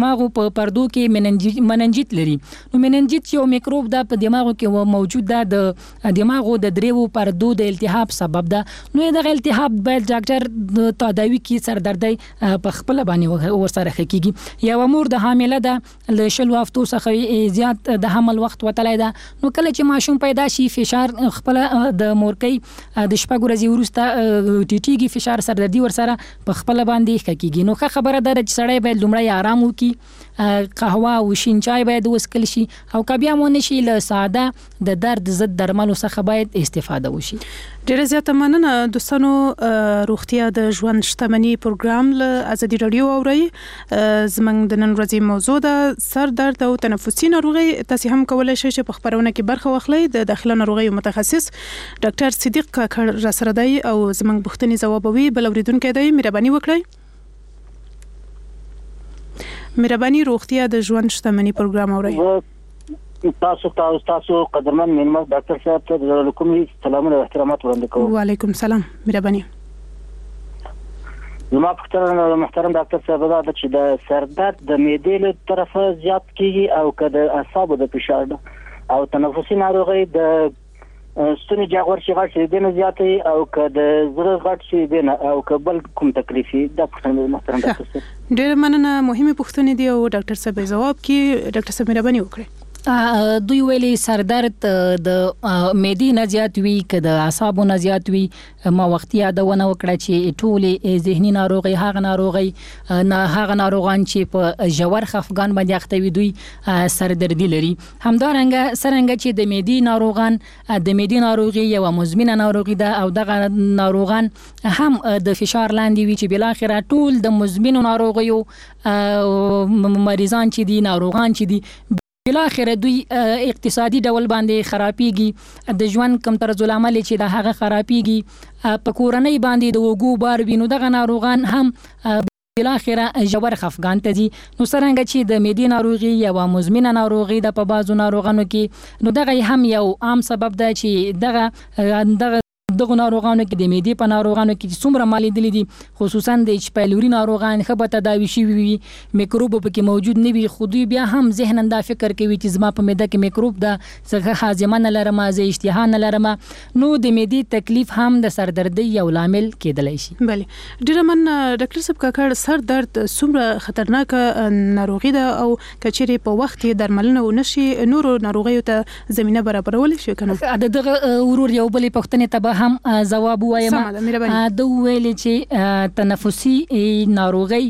په پردو کې مننجیت لري. نو مننجیت یو میکروب دا په دماغو کې موجود ده، د دماغو د دریو پردو د التهاب سبب ده. نو دغه التهاب باید ډاکټر تداوی کې سردردي په خپل باندې ورسره کیږي. یو مور د حامله ده ل شلو هفتو څخه زیات د حمل وخت وتلای ده، نو کله چې ماشوم پیدا شي فشار خپل د مورکۍ د شپږ ورځې وروسته ټیټیږي، فشار سردردي ورسره په خپل باندې کیږي. نو ښه خبره ده چې سړی باید لومړی آرام وکړي، قهوه او شین چای باید وڅښل شي، او که بیا مو نشي له ساده د درد ضد درملو څخه باید استفاده وشي. ډیره زیاته مننه دوستانو. روغتیا د ژوند شتمنۍ پروګرام له ازادي رادیو اوري. زمنګ د نن ورځې موضوع ده سر درد او تنفسي ناروغي. تاسو هم کولای شئ چې په خبرونه کې برخه واخلئ. د داخله ناروغیو متخصص ډاکټر صدیق کاکړ را سره دی او زمنګ بوختنې ځوابوي. بل اوریدونکو دی مهرباني وکړئ. مهرباني روغتیا د ژوند شتمنۍ پروګرام اوري. تاسو قدرمن مینمه ډاکټر صاحب ته د کومي سلامونه او احترامات وړاندې کوم. وعلیکم السلام. مهرباني. زما پختره محترم ډاکټر صاحب دا چې د سر درد د معدې له طرفه زیات کیږي او که د اعصابو د فشار او تنفسي ناروغي د ستوني جاغور شي غټ دي نه زیاتې او که د زړه غټ شي دي نه او که بل کوم تکلیفي د پختره محترم ډاکټر صاحب. ډېر مننه. مهمه پوښتنه دی او ډاکټر صاحب جواب کې ډاکټر صاحب مهرباني وکړئ. دوی ویلي سر درد د معدې نه زیات وي که د اعصابو نه زیات وي. ما وختي یادونه وکړه چې ټولې ذهني ناروغي هغه ناروغان چې په ژور خفګان باندې اخته وي دوی سر دردي لري. همدارنګه څرنګه چې د معدې ناروغان د معدې ناروغي یو مزمنه ناروغي ده او دغه ناروغان هم د فشار لاندې وي چې بل اخره ټول د مزمنو ناروغیو مریضان چې دي ناروغان چې دي بل اخر دوی اقتصادي ډول باندې خرابيږي. د ژوند کم طرز العمل چې د هغه خرابيږي په کورنۍ باندې د وګو بار وینو دغه ناروغان هم بل اخر ژور خفګان ته دي. نو څنګه چې د معدې ناروغي یو مزمنه ناروغي د په بازو ناروغانو کې نو دغه هم یو عام سبب ده چې دغه ناروغانو کې د معدې په ناروغانو کې څومره مالي دي دي خصوصا د اچ پایلوري ناروغان خبره تداوي شي وي میکروب پکې موجود نه وي خو دوی بیا هم ذهن دا فکر کوي چې زما په معده کې میکروب ده څنګه هاضمه نه لرم زه اشتها نه لرم. نو د معدې تکلیف هم د سردردي یو لامل کېدلی شي. بله ډیره من ډاکټر صاحب کاکړ سر درد څومره خطرناک ناروغي ده او کچېرې په وخت درملنه ونشي نورو ناروغیو ته زمينه برابرول شي کنه. دغه ورور یو بلې پښتنې ته هم جواب وایم. د ویلې چې تنفسي ناروغي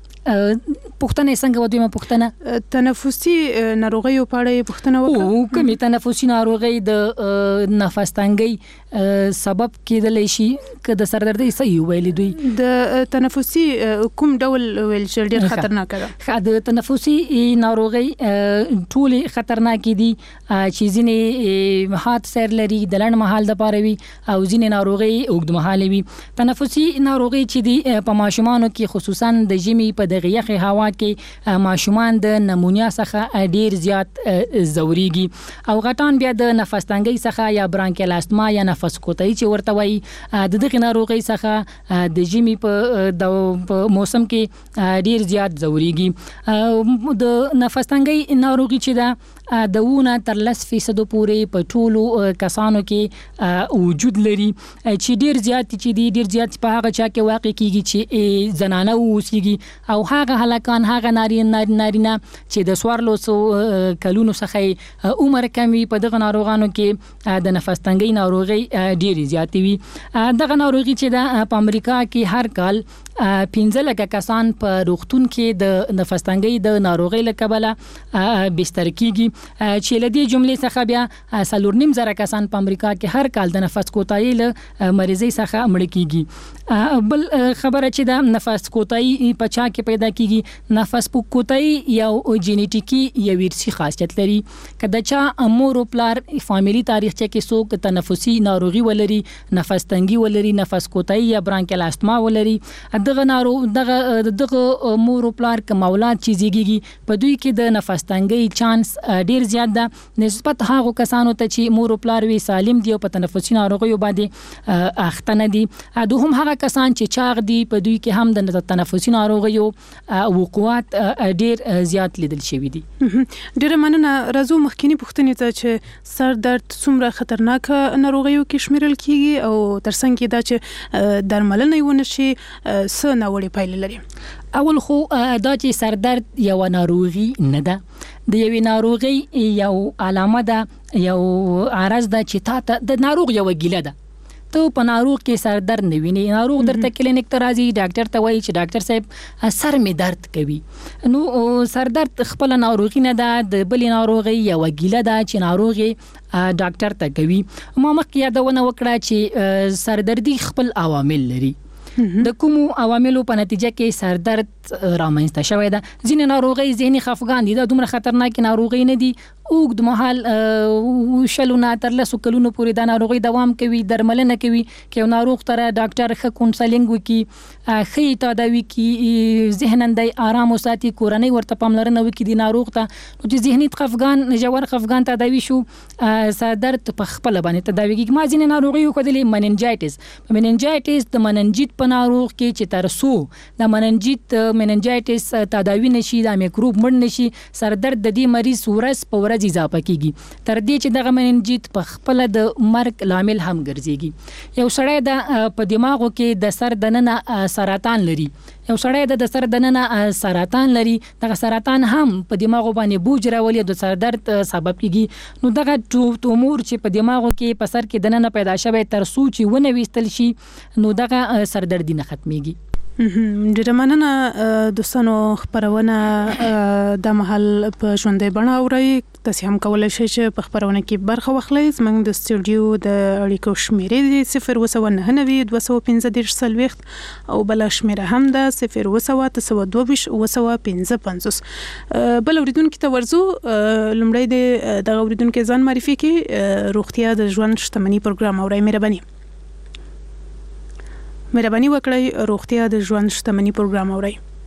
پښتنه څنګه ودیمه پښتنه تنفسي ناروغیو په اړه پښتنه وکړه. او کومې تنفسي ناروغي د نفس تنګي سبب کېدلی شي که د سردردي صحیح ویلې دوی د تنفسي کوم ډول ویل چې ډېر خطرناک ده. د تنفسي ناروغي ټول خطرناک دي چې ځینې هات سر لري د لړ مهال د پاره وي او ځینې ناروغي اوږد مهال وي. تنفسي ناروغي چې دي په ماشومانو کې خصوصا د ژمي په دغه یخي هوا کې ماشومان د نمونیا څخه ډیر زیات زوريږي او غټان بیا د نفس تنګي څخه یا برانکیال استما یا نفس کوتای چې ورته وایي د دغه ناروغي څخه د ژمي په موسم کې ډیر زیات زوريږي. د نفس تنګي ناروغي چې دا د ونه تر 10% پورې په ټولو کسانو کې وجود لري چې ډیر زیات په هغه چا کې واقع کیږي چې زنانه اوسېږي او هغه هلکان هغه نارینه چې د سوارلو کلونو څخه عمر کم وي په دغه ناروغانو کې د نفس تنګي ناروغي ډیر زیات وي. دغه ناروغي چې د امریکا کې هر کال 15 کسان په روغتون کې د نفس تنګي د ناروغي له کبله بستر کیږي چې لدی جملې څخه بیا 4.5 کسان په امریکا کې هر کال د نفس کوتای له مریضي څخه مړ کیږي. بل خبره چې د نفس کوتای په چا کې پیدا کیږي نفس کوتای یو جینیټیکی یو ورثي خاصیت لري. کله چې مور او پلار فاميلي تاریخ کې څوک تنفسي ناروغي ولري نفس تنګي ولري نفس کوتای یا برانکیال استما ولري دغه مور او پلار کوم اولاد چې زیږیږي په دوی کې د نفس تنګي چانس ډیر زیات ده نسبت هغه کسانو ته چې مور او پلار وی سالم دي او په تنفسي ناروغیو باندې اخته نه دي دوهم هغه کسان چې چاغ دي په دوی کې هم د تنفسي ناروغیو وقوعات ډیر زیات لیدل شوی دي. ډیر مننه. راځو مخکینی پوښتنې ته چې سر درد څومره خطرناک ناروغیو کې شمیرل کیږي او ترڅنګ کې دا چې درملنه یې ونشي څه ناوړه پایلې لري. اول خو دا چې سر درد یو ناروغي نه ده، د یوې ناروغي یو علامه ده، یو عارض ده چې تا ته د ناروغ یو ګیله ده. ته په ناروغ کې سر درد نه ویني، ناروغ درته کلینیک ته راځي، ډاکټر ته وایي چې ډاکټر صاحب سر می درد کوي. نو سر درد خپل ناروغي نه ده، د بل ناروغي یو ګیله ده چې ناروغي ډاکټر ته کوي. ما مخکې یادونه وکړه چې سردردي خپل عوامل لري. د کومو عواملو په نتیجه کې سر درد رامنځته شوی ده. ځینې ناروغي ذهني خفګان دي، دا دومره خطرناک ناروغي نه دي، اوږد مهال شلونه تر لسو کلونو پورې دا ناروغي دوام کوي، درملنه کوي. که یو ناروغ تر ډاکټر ښه کونسلینګ وکړي، ښه تداوي کړي، ذهناً دی آرام وساتي، کورنۍ ورته پاملرنه وکړي د ناروغ ته، نو چې ذهني خفګان ژور خفګان تداوي شو، سر درد په خپله باندې تداوي کېږي. ما ځینې ناروغي وښودلې مننجایټس. مننجایټس د مننجیت په ناروغ کې چې تر څو د مننجایټس تداوي نشي، دا میکروب مړ نشي، سر درد د دې مریض ورځ په ورځ اضافه کیږي تر دې چې دغه مننجیت په خپل د مرګ لامل هم ګرځيږي. یو سړی د په دماغو کې د سر دننه سرطان لري، یو سړی د سر دننه سرطان لري، دغه سرطان هم په دماغو باندې بوج راولي، د سر درد سبب کیږي. نو دغه تومور چې په دماغو کې په سر کې دننه پیدا شوی تر څو چې ونه وستل شي، نو دغه سر درد نه ختميږي. ډیره مننه. دوستانو خبرونه د محل په ژوندۍ بڼه اورئ. تاسو هم کولای شئ چې په خبرونه کې برخه واخلئ. زموږ د سټوډیو د اړیکو شمیرې دي 029 215 او بل شمیره هم ده 02922 بل اوریدونکو ته ورزو. لومړی د اوریدونکو ځان معرفي کې روغتیا د ژوند شتمنۍ پروګرام اورئ. مهرباني وکړئ روغتیا د ژوند شتمنۍ پروګرام اورئ.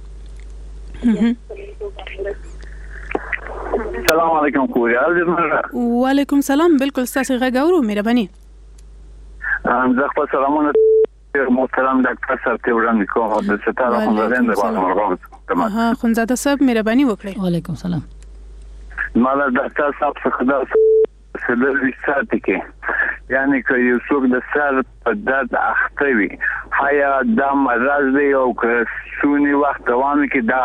السلام علیکم کوریال. وعلیکم سلام. بالکل تاسو غږ اورو. مهرباني. زه خپل سلامونه محترم ډاکټر صاحب ته وړاندې کوم د ستاره خوندزنده باندې. خوندزاده صاحب مهرباني وکړئ. وعلیکم سلام. مالا ډاکټر صاحب څخه دا سلوي ساتي کې یعنی که یو څوک د سر په درد اخته وي، هيا دا مرض دی او که سونی وخت دوام کې دا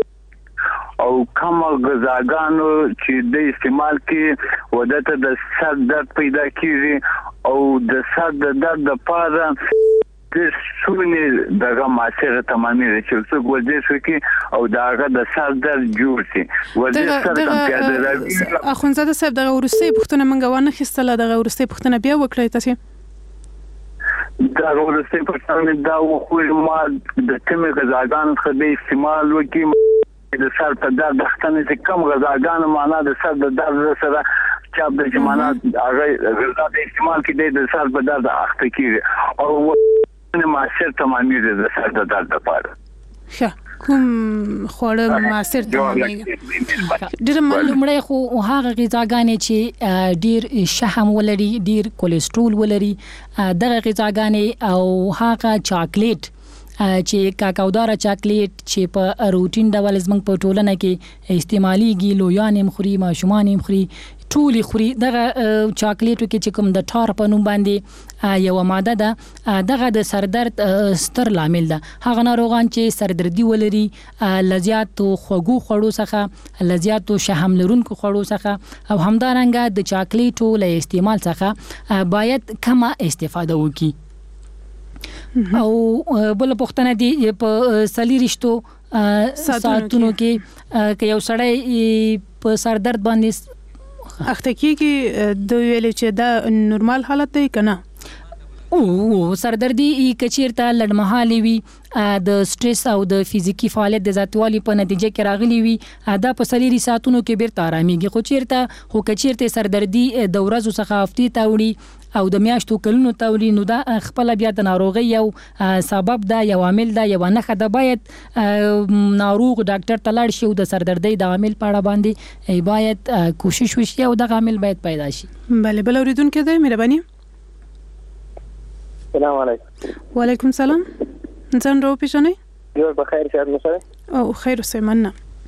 او کوم غذاګانو چې د استعمال کې ودته د سر درد پیدا کیږي او د سر درد لپاره د سونی دغه ماسره تمامي چې څوک ورزش وکړي او داغه د سر درد جوړ شي. ورزش سره کم پیاده راځي. اخوندزاده صاحب دغه ورسته پښتنه منګه ونه خستله، دغه ورسته پښتنه بیا وکړئ تاسو. دا ورسته پښتنه دا خو ما د کومه غذاګانو خدای استعمال وکړي د سر په درد اختنه چې کم غذاګانو معنا د سر د درد سره چاپ د جمانه هغه غذا د استعمال کې د سر په درد اخته کیږي او ماسر تمامي د سر د درد لپاره. کوم خوړه ماسر تمامي ډېر لومړی خو هغه غذاګانې چې ډېر شحم ولري، ډېر کولیسټرول ولري، دغه غذاګانې او هغه چاکلیټ چې کاکاودار چاکلیټ چې په روټین ډول زمنګ په ټولنه کې استعماليږي، لویان هم خوري، ماشومان هم خوري، ټول خوري. دغه چاکلیټو کې چې کوم د ټار په نوم باندې یو ماده ده، دغه د سر درد ستر لامل ده. هغه ناروغان چې سردردي ولري، لزیاتو خوږو خوړو څخه، لزیاتو شحم لرونکو خوړو څخه او همدارنګه د چاکلیټو له استعمال څخه باید کمه استفاده وکړي. او بل پښتنه دی په سلی رښتو ساتونو کې که یو سړی په سر درد باندې اخته کیږي د ویل چې دا نورمال حالت دی کنه؟ او سردردي کچیرته لړمحالي وي، د سټرس او د فزیکی فعالیت د زیاتوالي په نتیجه کې راغلي وي، دا په سلیری ساتونو کې بیرته آراميږي. خو چیرته کچیرته سردردي د ورځو څخه هفتې ته وړي او د میاشتو کلونو توري نو دا خپل بیا د ناروغي یو سبب دا یو عامل دا یو نه خده باید ناروغ ډاکټر ته لاړ شي او د سردردۍ د عامل په اړه باندې باید کوشش وشي او د عامل باید پیدا شي. بله بل اوریدونکو دی مهرباني. السلام علیکم. وعلیکم السلام. ځان راو پیژنئ؟ جوړ بخیر شه نشه او خیر اوسئ مننه.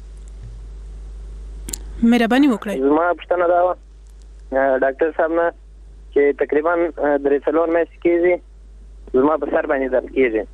مهرباني وکړئ. زما پښتنه دا ډاکټر صاحب نه چې تقریبا 3 میاشتې کېږي زما په سر باندې درد کېږي.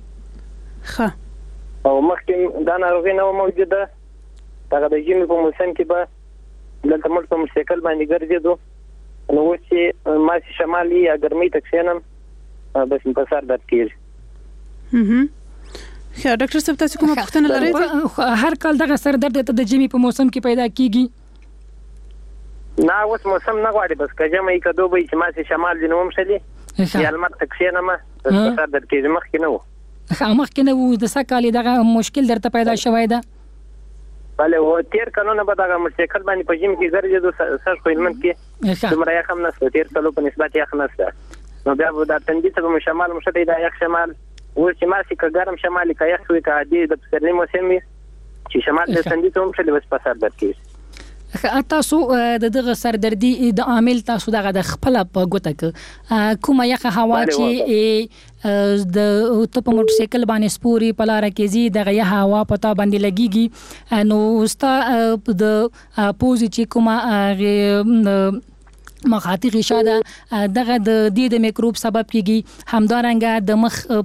ښه. او مخکې دا ناروغي نه موجوده هغه د ژمي په موسم کې به دلته موږ په موټرسایکل باندې ګرځېدو نو اوس چې ما چې شمالي یا ګرمۍ ته کښېنم بس په سر درد کېږي. ښه ډاکټر صاحب تاسو کومه پوښتنه لرئ؟ هر کال دغه سر درد ته د ژمي په موسم کې پیدا کیږي؟ نه اوس موسم نه غواړي بس که ژمی که دوبی چې ما چې شمال دي نو ومښلي یا لمر ته کښېنم بس په سر درد کېږي. مخکې نه و. مخکې نه و. د څه کال دغه مشکل درته پیدا شوی ده؟ بله و 13 کلونه به دغه موټرسایکل باندې په ژمي کې ګرځېدو سږ خو هلمند کې دومره یخ هم نشته 13 کلو په نسبت یخ نشته نو بیا به دا تندي ته به مو شمال مشته دا یخ شمال اوس چې ما چې که ګرم شمالي که یخ وي که عادي د پسرلي موسم وي چې شمال ته تندي ته ومښلي بس په سر درد کېږي. تاسو د دغه سردردي د عامل تاسو دغه د خپل په ګوته کې کومه یخه هوا چې د ته په موټرسایکل باندې سپوري په لار کې زی دغه یخه هوا پتا باندې لګيږي نو ستا د پوزي چې کومه مخاطی غشا ده دغه د میکروب سبب کیږي همدارنګه د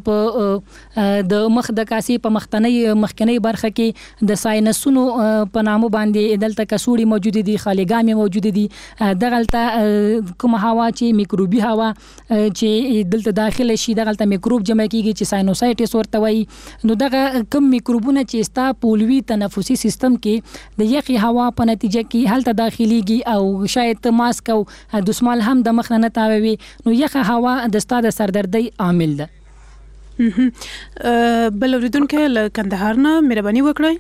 مخ د کاسي په مخکنی برخه کې د ساينسونو په نامو باندې دلته کسوړي موجود دي خالګامي موجود دي دغلته کوم هوا چې میکروبي هوا چې دلته داخله شي دغلته میکروب جمع کیږي چې ساينوسایټس ورته وایي نو دغه کوم میکروبونه چې ستا پولوي تنفسي سیستم کې د یخي هوا په نتیجه کې هلته داخليږي او شاید ماسک او دسمال هم د مخ نه تاوي نو یخه هوا د ستاده سردردي عامل ده. بل اوریدونکو له کندهار نه مهرباني وکړئ.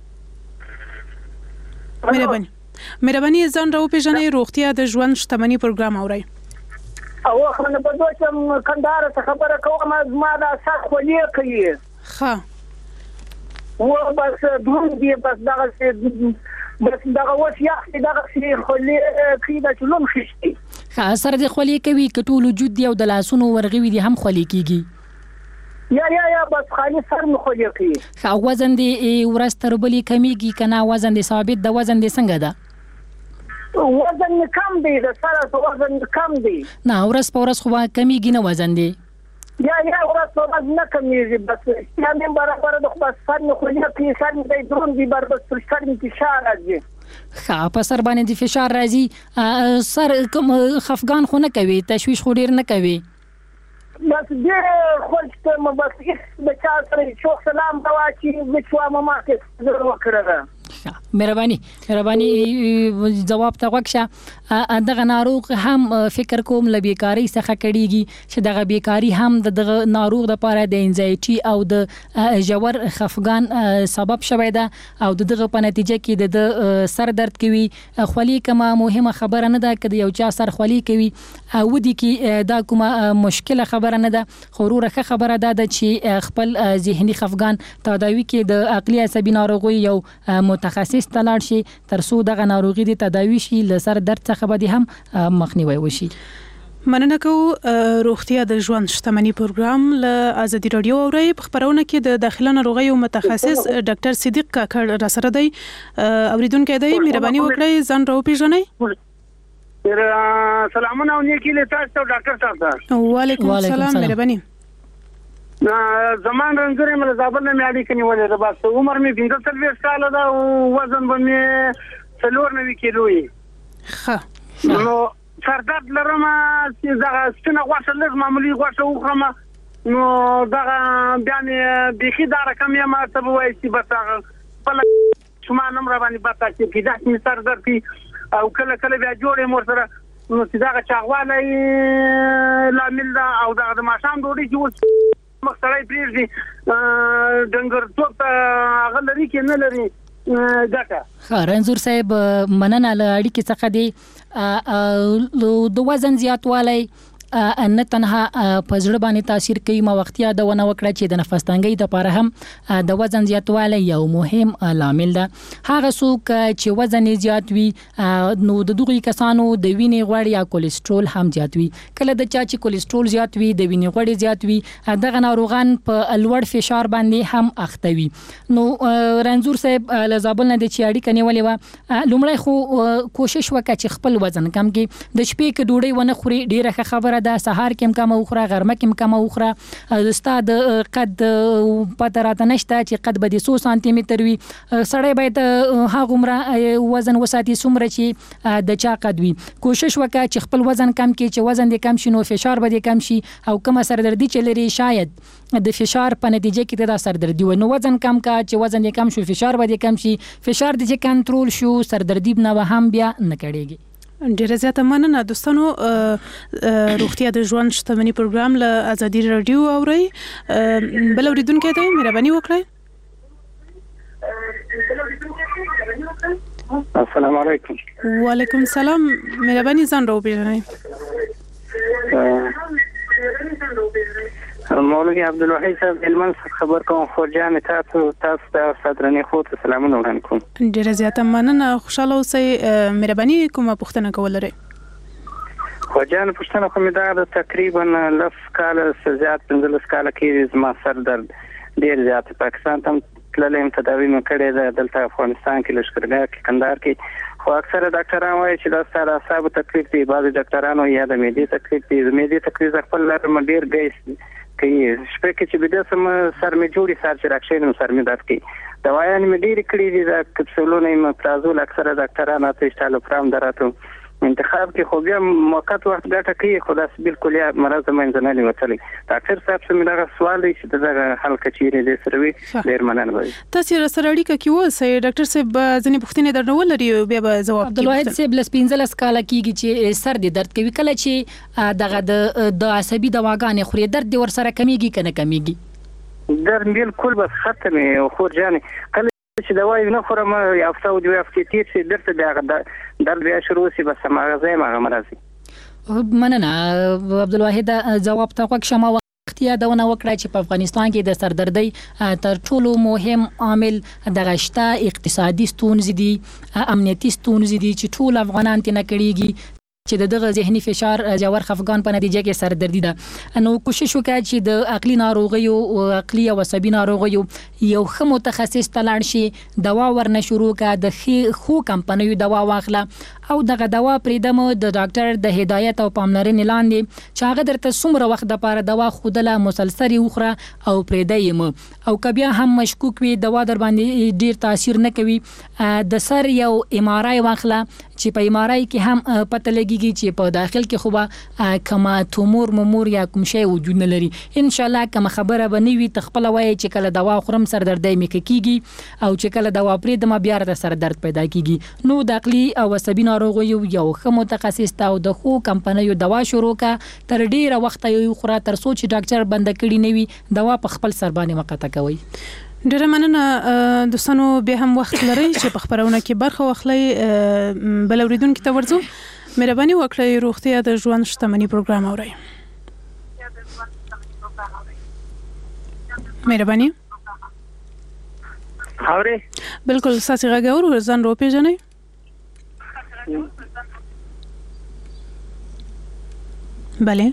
مهرباني ځان راو پیژنئ روغتیا د ژوند شتمنۍ پروګرام اورئ. او خلنه په دوه چې کندهار ته خبره کوم ما دا سخت خولې کوي. ښه. و بس دوه دی بس دغه بس دغه وس یخ دغه شي خولې کیدا چې لوم خشتي. اثر د خولې کوي کټول وجود دی او د لاسونو ورغوي دي هم خولې کیږي. یا بس خالي سر مخ خولې کوي. خو وزن دی ورستر بلې کمیږي کنه وزن دی ثابت د وزن دی څنګه ده؟ وزن کم دی د سره وزن کم دی. نه ورس په ورس خو کمیږي نه وزن دی. یا ورس په وزن نه کمیږي بس یعنی برابر د خو سر مخ خولې کوي سر دی درون دی بر بس سر می فشار راځي. په سر باندې د فشار راځي سر کوم خفقان خو نه کوي تشويش خو ډیر نه کوي بس ډیر خوش ته بس بچا سره شوخ سلام دا چې بچوا ماما کې زړه وکړه. مهرباني جواب ته وکړه. دغه ناروغ هم فکر کوم لبیکاری څخه کړيږي چې دغه بیکاری هم دغه ناروغ د پاره د انزایټي او د جوړ خفقان سبب شوی ده او دغه په نتیجه کې د سر درد کوي. خولي کما مهمه خبره نه ده کله یو چا سر خولي کوي او ودی کې دا کومه مشکله خبره نه ده خروره خبره ده چې خپل ذهني خفقان تداوی کې د عقلي عصبي ناروغي یو متخصص تلاړ شي ترڅو دغه ناروغي د تداوی شي لسر درد څخه به هم مخنیوي وشي. مننه کوم روغتیا د ژوند شتمنۍ پروګرام له ازادي رادیو اوري په خبرونه کې د داخله ناروغیو متخصص ډاکټر صدیق کاکړ را سره دی. اوریدونکو دی مهرباني وکړئ ځان راو پیژنئ. سلامونه نیکی له تاسو ډاکټر صاحب. وعلیکم السلام مهرباني. زمان رنځوري مله زابل نه میادي کني ولې د بس عمر می 45 سال ده او وزن به می 4 کیلو وي. ښه نو سر درد لرم چې دا څنګه غوښه لږ معمولی غوښه وخورم نو دا بیا مې بيخي دا رقم یې ما ته وایي چې بس په شما نمبر باندې بتا چې پیدا چې سر درد او کله بیا جوړې مور سره نو چې دا چاغواله لامل دا او دا د ماشام ډوډۍ چې مخسړی پریږي ډنګر ته هغه لري کې نه لري ګټه. رنځور صاحب مننه له اړیکې څخه دی د وزن زیاتوالی نه تنها پزړه باندې تاثیر کوي. ما وختیا د ونه وکړه چې د نفس تنګي د لپاره هم د وزن زیاتوالی یو مهم لامل ده. هغه څوک چې وزن زیات وي نو د دغه کسانو د وینې غوړ یا کولیسټرول هم زیات وي. کله د چا چې کولیسټرول زیات وي د وینې غوړ زیات وي دغه ناروغان په لوړ فشار باندې هم اخته وي. نو رنځور صاحب لزابل نه د چاړي کني ولې و لومړی خو کوشش وکړه چې خپل وزن کم کې د شپې کې ډوډۍ ونه خوري. ډیره خبره ده سحر کې کم وخوره غرمه کې کم وخوره. د استاد قد پته راته نشته چې قد به 100 سانتي متر وي. سړی باید هغه عمره وزن وساتي څومره چې د چا قد وي. کوشش وکړه چې خپل وزن کم کې چې وزن دې کم شي نو فشار به دې کم شي او کومه سردردي چې لري شاید د فشار په نتیجه کې د سردردي و نو وزن کم کا چې وزن دې کم شو فشار به دې کم شي. فشار دې چې کنټرول شو سردردي نه هم بیا نه کړيږي. ډیره زیاته مننه دوستانو. روغتیا د ژوند شتمنۍ پروګرام له ازادي رادیو اوري. بل اوریدونکو ته مهرباني وکړئ. السلام علیکم. وعلیکم السلام. مهرباني ځان راوبېژنئ. مولوی عبدالوحید صاحب هلمند خبر کوم. خورجان تاسو ته صدرنی خو ته سلامونه وړاندې کوم. ډیره زیاته مننه. خوشاله اوسئ. مهرباني کومه پوښتنه کول لرئ؟ خورجان پوښتنه کوم دا تقریبا 10 کال زیات 15 کال کې زما سر درد ډیر زیات پاکستان ته تللم تداوی مې کړې ده دلته افغانستان کې لشکرګاه کې کندهار کې خو اکثره ډاکټران وایي چې دا ستاسو اعصاب تکلیف دی. بعض ډاکټرانو یا د معدې تکلیف دی. د معدې تکلیف خپل لرم ډیر ګیس کوي. شپه کې چې بده سم سر می جوړي سر چې راکښینم سر می درد کوي. دوايان می ډیر کړې دي د کپسولونه یې پرازول اکثره ډاکټران ته استالوپرام دراتو انتخاب کې خو بیا موقت وخت ګټه کوي. خو دا بالکل یا مرز منځ نه لوتلی. ډاکټر صاحب سم دا سوال دی چې دا حل کچيري دې سره وي ډیر مننه وي. تاسو سره اړیکه کې وسه ډاکټر صاحب ځنې پوښتنه درنول لري بیا به جواب عبدالواحد صاحب لس 15 کال کېږي چې سر دې درد کوي. کله چې دغه د عصبي دواګانې خوري درد دې ور سره کمیږي کنه کمیږي؟ درد بالکل بس ختمه. خورجان کله چې دوايي نه خورم یا هفته او دوه هفتې تیر شي درته بیا درد بیا شروع شي بس ماغزه مرزي. مننه عبدالواحد. جواب ته وښما وختیا دونه وکړه چې په افغانستان کې د سردردۍ تر ټولو مهم عامل د غشته اقتصادي ستونزې دي امنیتي ستونزې دي چې ټول افغانان ته نه کړيږي چې دغه ذهني فشار جوړ خفقان په نتیجه کې سردردي ده. نو کوشش وکړئ چې د عقلي ناروغیو او عقلي او عصبي ناروغیو یو ښه متخصص تلاړ شي. دوا ورنه شروع کړه د خو کمپنیو دوا واخله او دغه دوا پریدم د ډاکټر د هدایت او پاملرنې لاندې چې هغه درته څومره وخت د پاره دوا خودله مسلسل وخوره او پریدایم او کبیا هم مشکوک وي دوا در باندې ډیر تاثیر نه کوي د سر یو امارای واخله چې په امارای کې هم پته لګي چې په داخل کې خوبه کما تومور ممور یا کوم شی وجود نه لري. ان شاء الله کوم خبره بنوي تخپل وای چې کله دوا خورم سر دردای مې کیږي او چې کله دوا پرې د ما بیا د سر درد پیدا کیږي. نو د عقلي او عصبي ناروغیو یو ښه متخصص او د خو کمپنیو دوا شروع کا تر ډیره وخت یو خوره تر سوچ ډاکټر بند کړي نه وي دوا په خپل سر باندې مقطع کوي. ډیره مننه دوستانو. به هم وخت لري چې په خبرونه کې برخه واخلئ. بل اوریدونکو ته ورځو. مهرباني وکړئ روغتیا د ژوند شتمنۍ پروګرام اورئ. مهرباني اورئ. بالکل ساسي غږ اورو ځان رو پیژنئ. بله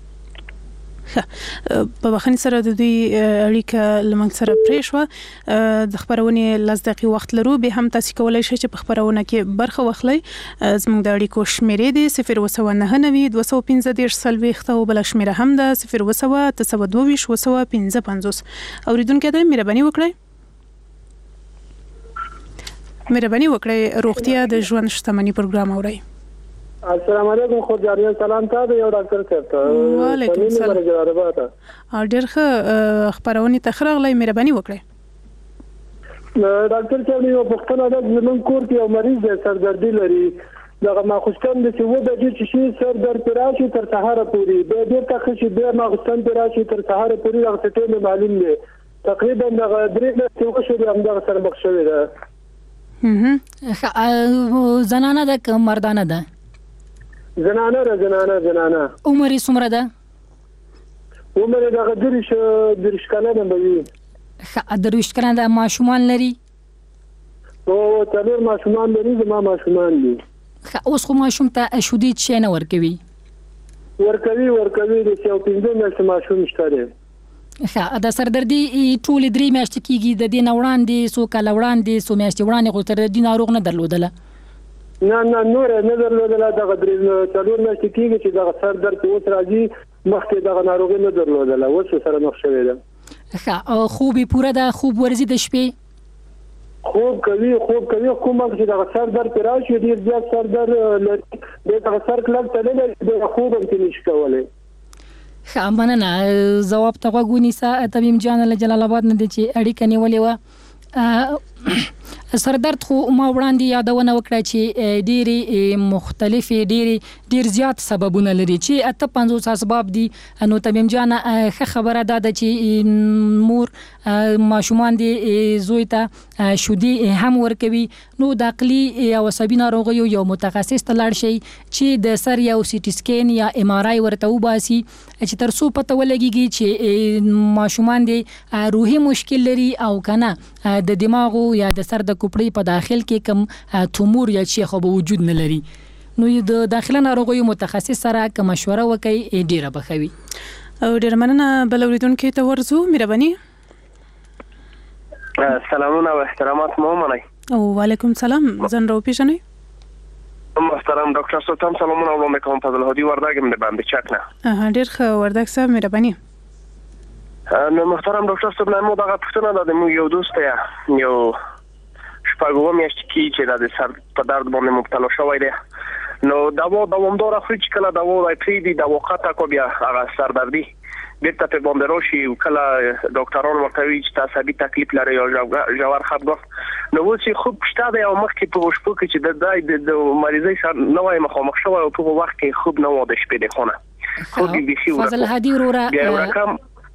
په بخښنې سره د دوی اړیکه لمنځ سره پرې شوه. د خبرونې لږ دقیقې وخت لرو به هم تاسو کولای شئ چې په خبرونه کې برخه واخلئ. زموږ د اړیکو شمیرې دي 099 215 او بل شمیره هم ده 010 922 اوریدونکو ته مهرباني وکړئ. مهرباني وکړئ روغتیا د ژوند شتمنۍ پروګرام اورئ. السلام علیکم. خو جاریان سلام تاسو یو ډاکټر صاحب ته. وعلیکم السلام. ډېر ښه خبرونه تخرغلې مهرباني وکړئ. ډاکټر صاحب یو پوښتنه ده. زموږ کور کې یو مریض دی سردردي لري. دغه ماخوستن د څه و بجې چې شي سر درد راشي تر سهار پورې به دې تخ شي به ماخوستن راشي تر سهار پورې هغه ټول معلوم دی. تقریبا دغه درې میاشتې وشو هم دغه سره مخ شوی ده. زنانه ده که مردانه ده؟ زنانه عمر یې څومره ده؟ عمر یې دغه 30 کلنه به وي. ښه 30 کلنه ماشومان لري؟ او 4 ماشومان لري، زما ماشومان دي. ښه اوس خو ماشوم ته شودې څه نه ورکوي؟ ورکوي د 15 میاشتې ماشوم شته دی. ښه د سردردي ټول 3 میاشتې کېږي، د دې نه وړاندې څو کاله وړاندې څو میاشتې وړاندې خو سردردي ناروغ نه درلودله؟ نه نور نه درلودله، دغه 4 میاشتې کېږي چې دغه سر درد اوس راځي، مخکې دغه ناروغي نه درلودله، اوس سره مخ شوې ده. ښه خوب یې پوره ده؟ خوب ورځي د شپې؟ خوب کوي کوم وخت چې دغه سر درد راشي ډېر زیات سر درد لري، دغه سر کلک تللی د خوب هم نشي کولی. ښه مننه. ځواب ته غوږ ونیسه. طبیب جان له جلال آباد نه دی چې اړیکه نیولې وه. سردرد خو ما وړاندې یادونه وکړه چې ډېرې مختلفې ډېر زیات سببونه لري چې 58 اسباب دي. نو طبیب جان ښه خبره ده چې مور ماشومان دي زوی ته شودې هم ورکوي. نو د عقلي او عصبي ناروغیو یو متخصص ته لاړ شي چې د سر یو سی ټي سکین یا ام آر آی ورته وباسي چې تر څو پته ولګيږي چې ماشومان دي روحي مشکل لري او کنه د دماغ یا د سر د کوپړې په داخل کې کم تومور یا شي خو به وجود نه لري. نو د داخله ناروغیو متخصص سره کوم مشوره وکړي ډیره بخوي. او ډیر مننه. بل اوریدونکو ته ورزو مهرباني. سلامونه او احترامات مو منئ. او وعلیکم سلام. ځان راو پیژنئ؟ محترم ډاکټر سلطان سلامونه وړاندې کوم. فضل هادي وردګ مې باندې چک نه. ډیر ښه وردګ صاحب مهرباني. نو محترم ډاکټر صاحب نو دا پوښتنه ده، مو یو دوست یو شپږ میاشتې کې چې د سر په درد باندې مبتلا شوی دی. نو دوا دوامدار خوري چې کله دوا راپریدي د وخته کو بیا هغه سر دردي بیرته په باندې راشي او کله ډاکټران ورته وی چې تاسو به تکلیف لري او جوار خپګان. نو وڅ خوب شته دی او مخکې په شپو کې چې د مریضۍ سره نوې مخامخ شوی او په وخت کې خوب نه و د شپې د خونه خوب دې شي. فضل هادي وروره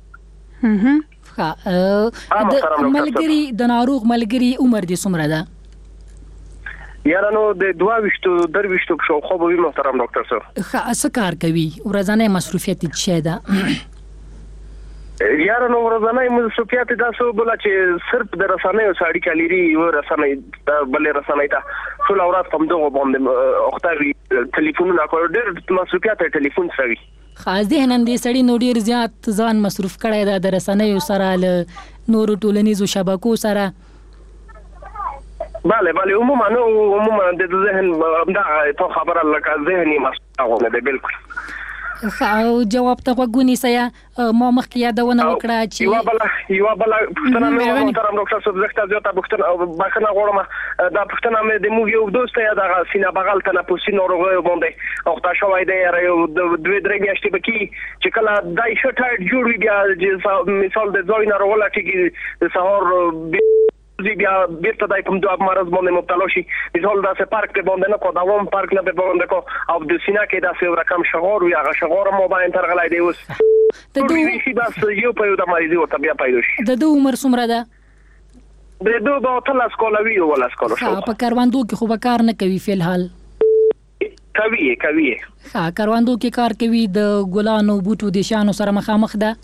د ملګری د ناروغ ملګری عمر دې څومره ده؟ یاره نو د 22 شو خو به محترم ډاکټر صاحب. څه کار کوي؟ ورځنی مصروفیت څه ده؟ یاره نو ورځنی مصروفیت دا څه بوله چې صرف د رسنیو ساړي کلیری و رسنۍ بل رسنۍ ته ټول اورات کوم دغه باندې اختاري ټلیفونونه کوي، ډېر مصروفیت ټلیفون سوي. خاص ذهنن دې سړی نو ډیر زیات ځان مصروف کړی دا د رسنیو سره له نورو ټولنیزو شبکو سره. بله عموما د ذهن دا ته خبره لکه ذهني مصروف ده بالکل. جواب ته وګونی سیا ما مخکې یادونه وکړه چې یو بل پښتنه مې محترم ډاکټر صاحب زخته زیاته پښتنه بخنه غواړم دا پښتنه مې د موږ یو دوست یا د سینه بغل تنفسي ناروغي باندې او تاسو وای دی یو 2-3 میاشتې بکی چې کله دای شټایټ جوړ بیا مثال د ځای ناروغ لټي د سهار بیا بیرته دای کوم دوه مرز باندې مبتلا شي. مثال دا سه پارک په باندې نه کو دوام پارک نه په باندې کو او د سینا کې دا سه رقم شغور یا شغور مو باندې ترغلای دی اوس د دوی شي بس یو په یو د مریضي او طبيعه پیدا شي. د دوه عمر څومره ده؟ د دوه په تل سکولوي ولا سکولو شو په کاروندو کې خو به کار نه کوي فل حال کوي کاروندو کې کار کوي د ګلانو بوټو د شانو سره مخامخ ده.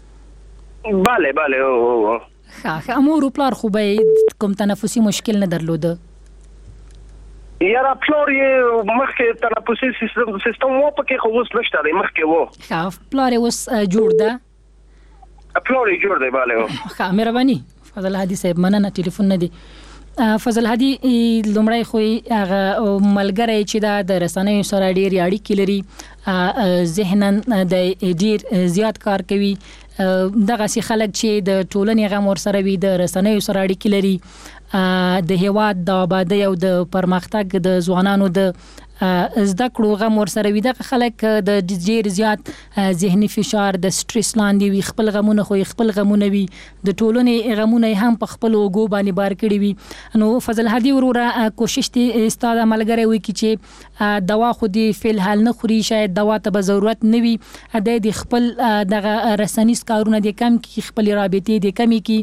bale امور پلار خو به کوم تنفسي مشکل نه درلوده؟ یاره پلار یې مخکې تنفسي سیستم و پکې خو اوس نشته دی مخکې و. پلار یې اوس جوړ ده؟ پلار یې جوړ دی bale. مهرباني فضل هادي صاحب مننه ټلیفون نه دی. فضل هادي لومړی خو هغه ملګری چې دا د رسنیو سره ډېر اړیکې لري ذهناً د ډېر زیات کار کوي. دغه سي خلک چې د ټولنې غم ور سره وي د رسنیو سره اړیکې لري د هیواد د آبادی او د پرمختګ د ځوانانو د زده کړو غم ور سره وي دغه خلک د ډېر زیات ذهني فشار د سټرس لاندې وي خپل غمونه خو خپل غمونه وي د ټولنې غمونه هم په خپل اوګو باندې بار کړی وي. نو فضل هادي وروره کوشش دي استاد ملګری وي چې دوا خو دي فل حال نه خوري شاید دوا ته به ضرورت نه وي د خپل دغه رسنیز کارونه دي کم کی خپل رابطې دي کمی کی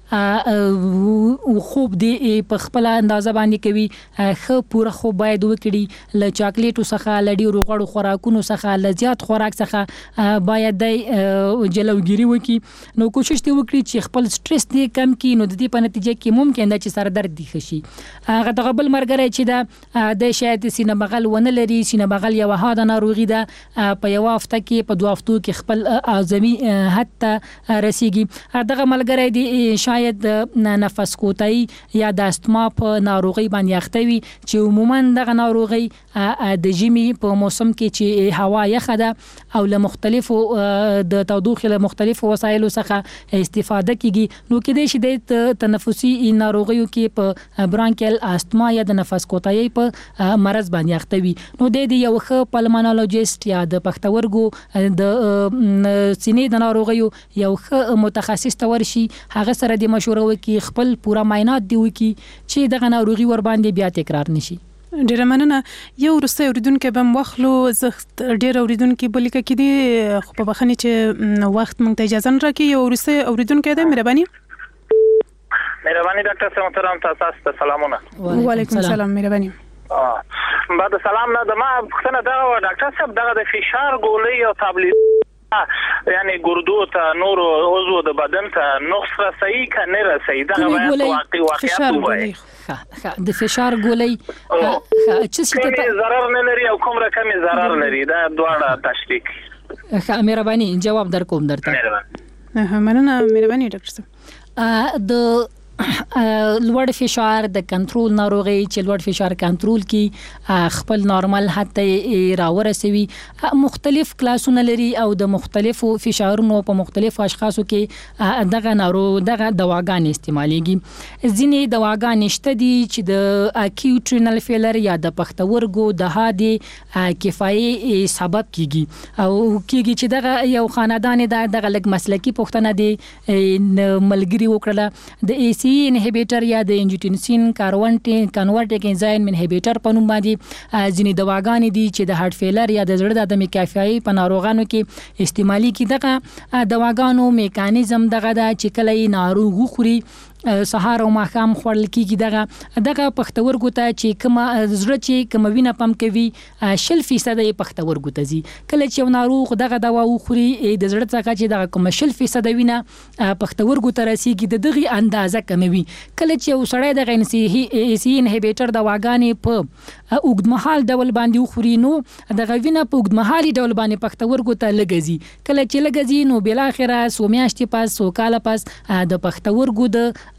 خوب دی په خپل اندازه باندې کوي خو پوره خوب باید وکړي ل چاکلیټو څخه ل ډیرو غوړو خوراکونو څخه ل زیات خوراک څخه باید د جلوګیری وکړي نو کوشش دی وکړي چې خپل سټرس دی کم کړي نو د دې په نتیجه کې ممکن ده چې سر درد دی خشي هغه د غبل مرګره چې دا د شاید سینه بغل ونه لري سینه بغل یو هاده ناروغي ده په یو هفته کې په 2 هفتو کې خپل اعظمي حتی رسیږي دغه ملګری دی شاید نفس کوتای یا د استما په ناروغي باندې اختوي چې عموما دغه ناروغي د ژمي په موسم کې چې هوا یخه ده او له مختلفو د تودوخې له مختلفو وسایلو څخه استفاده کیږي نو کې د شدید تنفسي ناروغیو کې په برانکیل استما یا د نفس کوتای په مرض باندې اختوي نو د یو ښه پلمونولوژیست یا د پښتورګو د سینې د ناروغیو یو ښه متخصص تورشي هغه سره د مشوره وکي خپل پورا معاینات دی وکي چې دغه ناروغي ور باندې بیا تکرار نشي ډیره مننه یو وروسته اوریدونکو به مخلو زخت ډیره اوریدونکو بلیکه کې دي خو په بخنه چې وخت مونږ ته اجازه نه راکړي یو وروسته اوریدونکو ده مهرباني ډاکټر صاحب محترم تاسو ته سلامونه وعلیکم السلام مهرباني بعد سلام نه د ما څنګه دا ډاکټر صاحب دغه د فشار ګولۍ او تابلیت یعنی ګردو ته نور عضو د بدن ته نقص رسي کنه رسي دغه واقعیت وایي د فشار ګولۍ چې څه ضرر نه لري او کوم رقم ضرر لري دا دواړه تشریح مهرباني جواب در کوم درته مننه مهرباني ډاکټر صاحب د لوړ فشار د کنټرول ناروغي چې لوړ فشار کنټرول کی خپل نارمل حتی راورسوي مختلف کلاسونه لري او د مختلفو فشارونو په مختلفو اشخاصو کې دغه دغه دواګان استعماليږي ځینې دواګان شته دي چې د اکیوټ رینل فیلر یا د پښتورګو د هادي کفایي سبب کیږي او کیږي چې دغه یو خاندان دغه لګ مسلکی پښتنه دي ملګری وکړه د ای سی انهبیټر یا د انجیوټنسین کنورټینګ انزایم انهبیټر په نوم باندې ځینې دواګانې دي چې د هارت فیلر یا د زړه د عدم کیفایي په ناروغانو کې استعمالي کی دغه دواګانو میکانیزم دغه د چې کله ناروغ خوري سهار او ماښام خورل کیږي دغه پښتورګو ته چې کوم زړه چې کوم وینه پم کوي 0% یې پښتورګو ته ځي کله چې ناروغ دغه دوا وخوري د زړه څخه چې دغه کوم 0% وینه پښتورګو ته رسیږي دغه اندازه کموي کله چې وسړی دغه سی انهبیټر دواګانې په اوږدمهال ډول باندې وخوري نو دغه وینه په اوږدمهالي ډول باندې پښتورګو ته لګزي کله چې لګزي نو بل اخره سو میاشتې پاس سو کال پاس د پښتورګو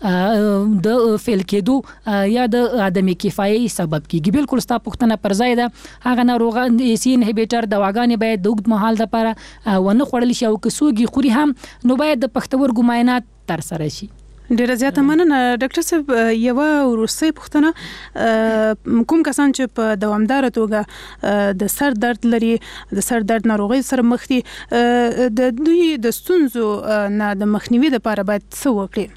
د فیل کېدو یا د عدم کفایي سبب کیږي بالکل ستا پوښتنه پر ځای ده هغه ناروغان سی انهبیټر دواګانې باید د اوږد مهال لپاره ونه خوړل شي او کسوږي خوري هم نو باید د پښتورګو معاینات تر سره شي ډیره زیاته مننه ډاکټر صاحب یو وروسته پوښتنه کوم کسان چې په دوامدار توګه د سر درد لري د سر درد ناروغي سره مخ دي د دوی د ستونزو نه د مخنیوي لپاره باید څه وکړي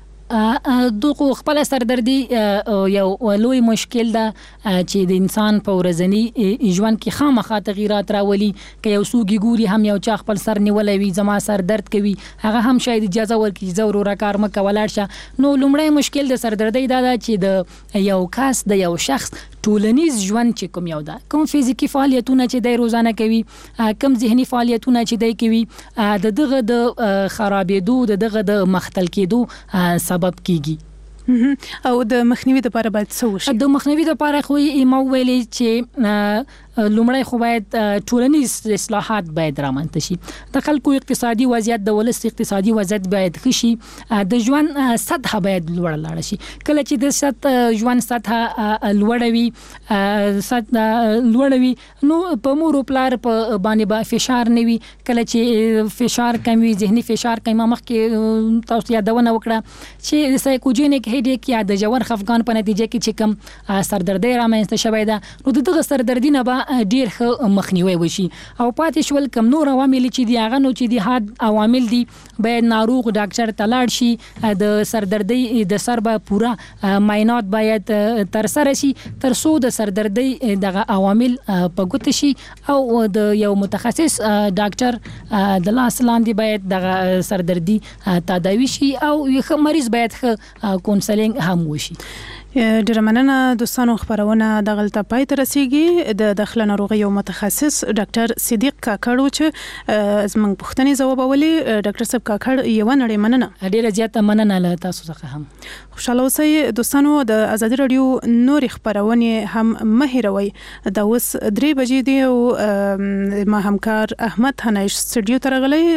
دغه خپل سردردي یو لوی مشکل ده چې د انسان په ورځنی ژوند کې خامخا تغیرات راولي که یو سوګي ګوري هم یو چا خپل سر نیولې وي زما سر درد کوي هغه هم شاید اجازه ورکړي ضرور کار مکه ولاړ شه نو لومړی مشکل د سردردي دا ده چې د یو کس د یو شخص ټولنیز ژوند چې کوم یو ده کوم فزیکی فعالیتونه چې د روزانه کوي کوم ذهني فعالیتونه چې د کوي دغه د خرابېدو دغه د مختل کېدو سبب کیږي او د مخنیوي لپاره باید څه وشي د مخنیوي لپاره خو ما ویلې چې لومړی خو باید ټولنیز اصلاحات باید رامنځته شي د خلکو اقتصادي وضعیت د ولس اقتصادي وضعیت باید ښه شي د ژوند سطح باید لوړ لاړ شي کله چې د ژوند سطح لوړ وي نو په مور او پلار په باندې فشار نه وي کله چې فشار کم وي ذهني فشار کم مخکې تاسو یادونه وکړه چې سایکوجینیک هډیک یا د جوړ خفګان په نتیجه کې چې کم سردردي رامنځته شوی ده نو دغه سردردي نه به ډیر ښه مخنیوي وشي او پاتې شول کم نور عوامل چې دی هغه نو چې دی حد عوامل دي باید ناروغ ډاکټر ته لاړ شي د سردردي د سر به پورا معاینات باید تر سره شي تر څو د سردردي دغه عوامل په ګوته شي او د یو متخصص ډاکټر د لاس لاندې باید دغه سردردي تداوي شي او یو مریض باید کونسلینګ هم وشي. ډیره مننه دوستانو خبرونه د غلطه پای ته رسیږي د داخله ناروغیو متخصص ډاکټر صدیق کاکړ چې زموږ پوښتنې ځوابولې ډاکټر صاحب کاکړ یو نړۍ مننه ډیره زیاته مننه له تاسو څخه هم خوشاله اوسئ دوستانو د ازادي رادیو نور خبرونه هم مهیروي دا اوس 3 بجې دی او ما همکار احمد حنیش سټډیو ته راغلی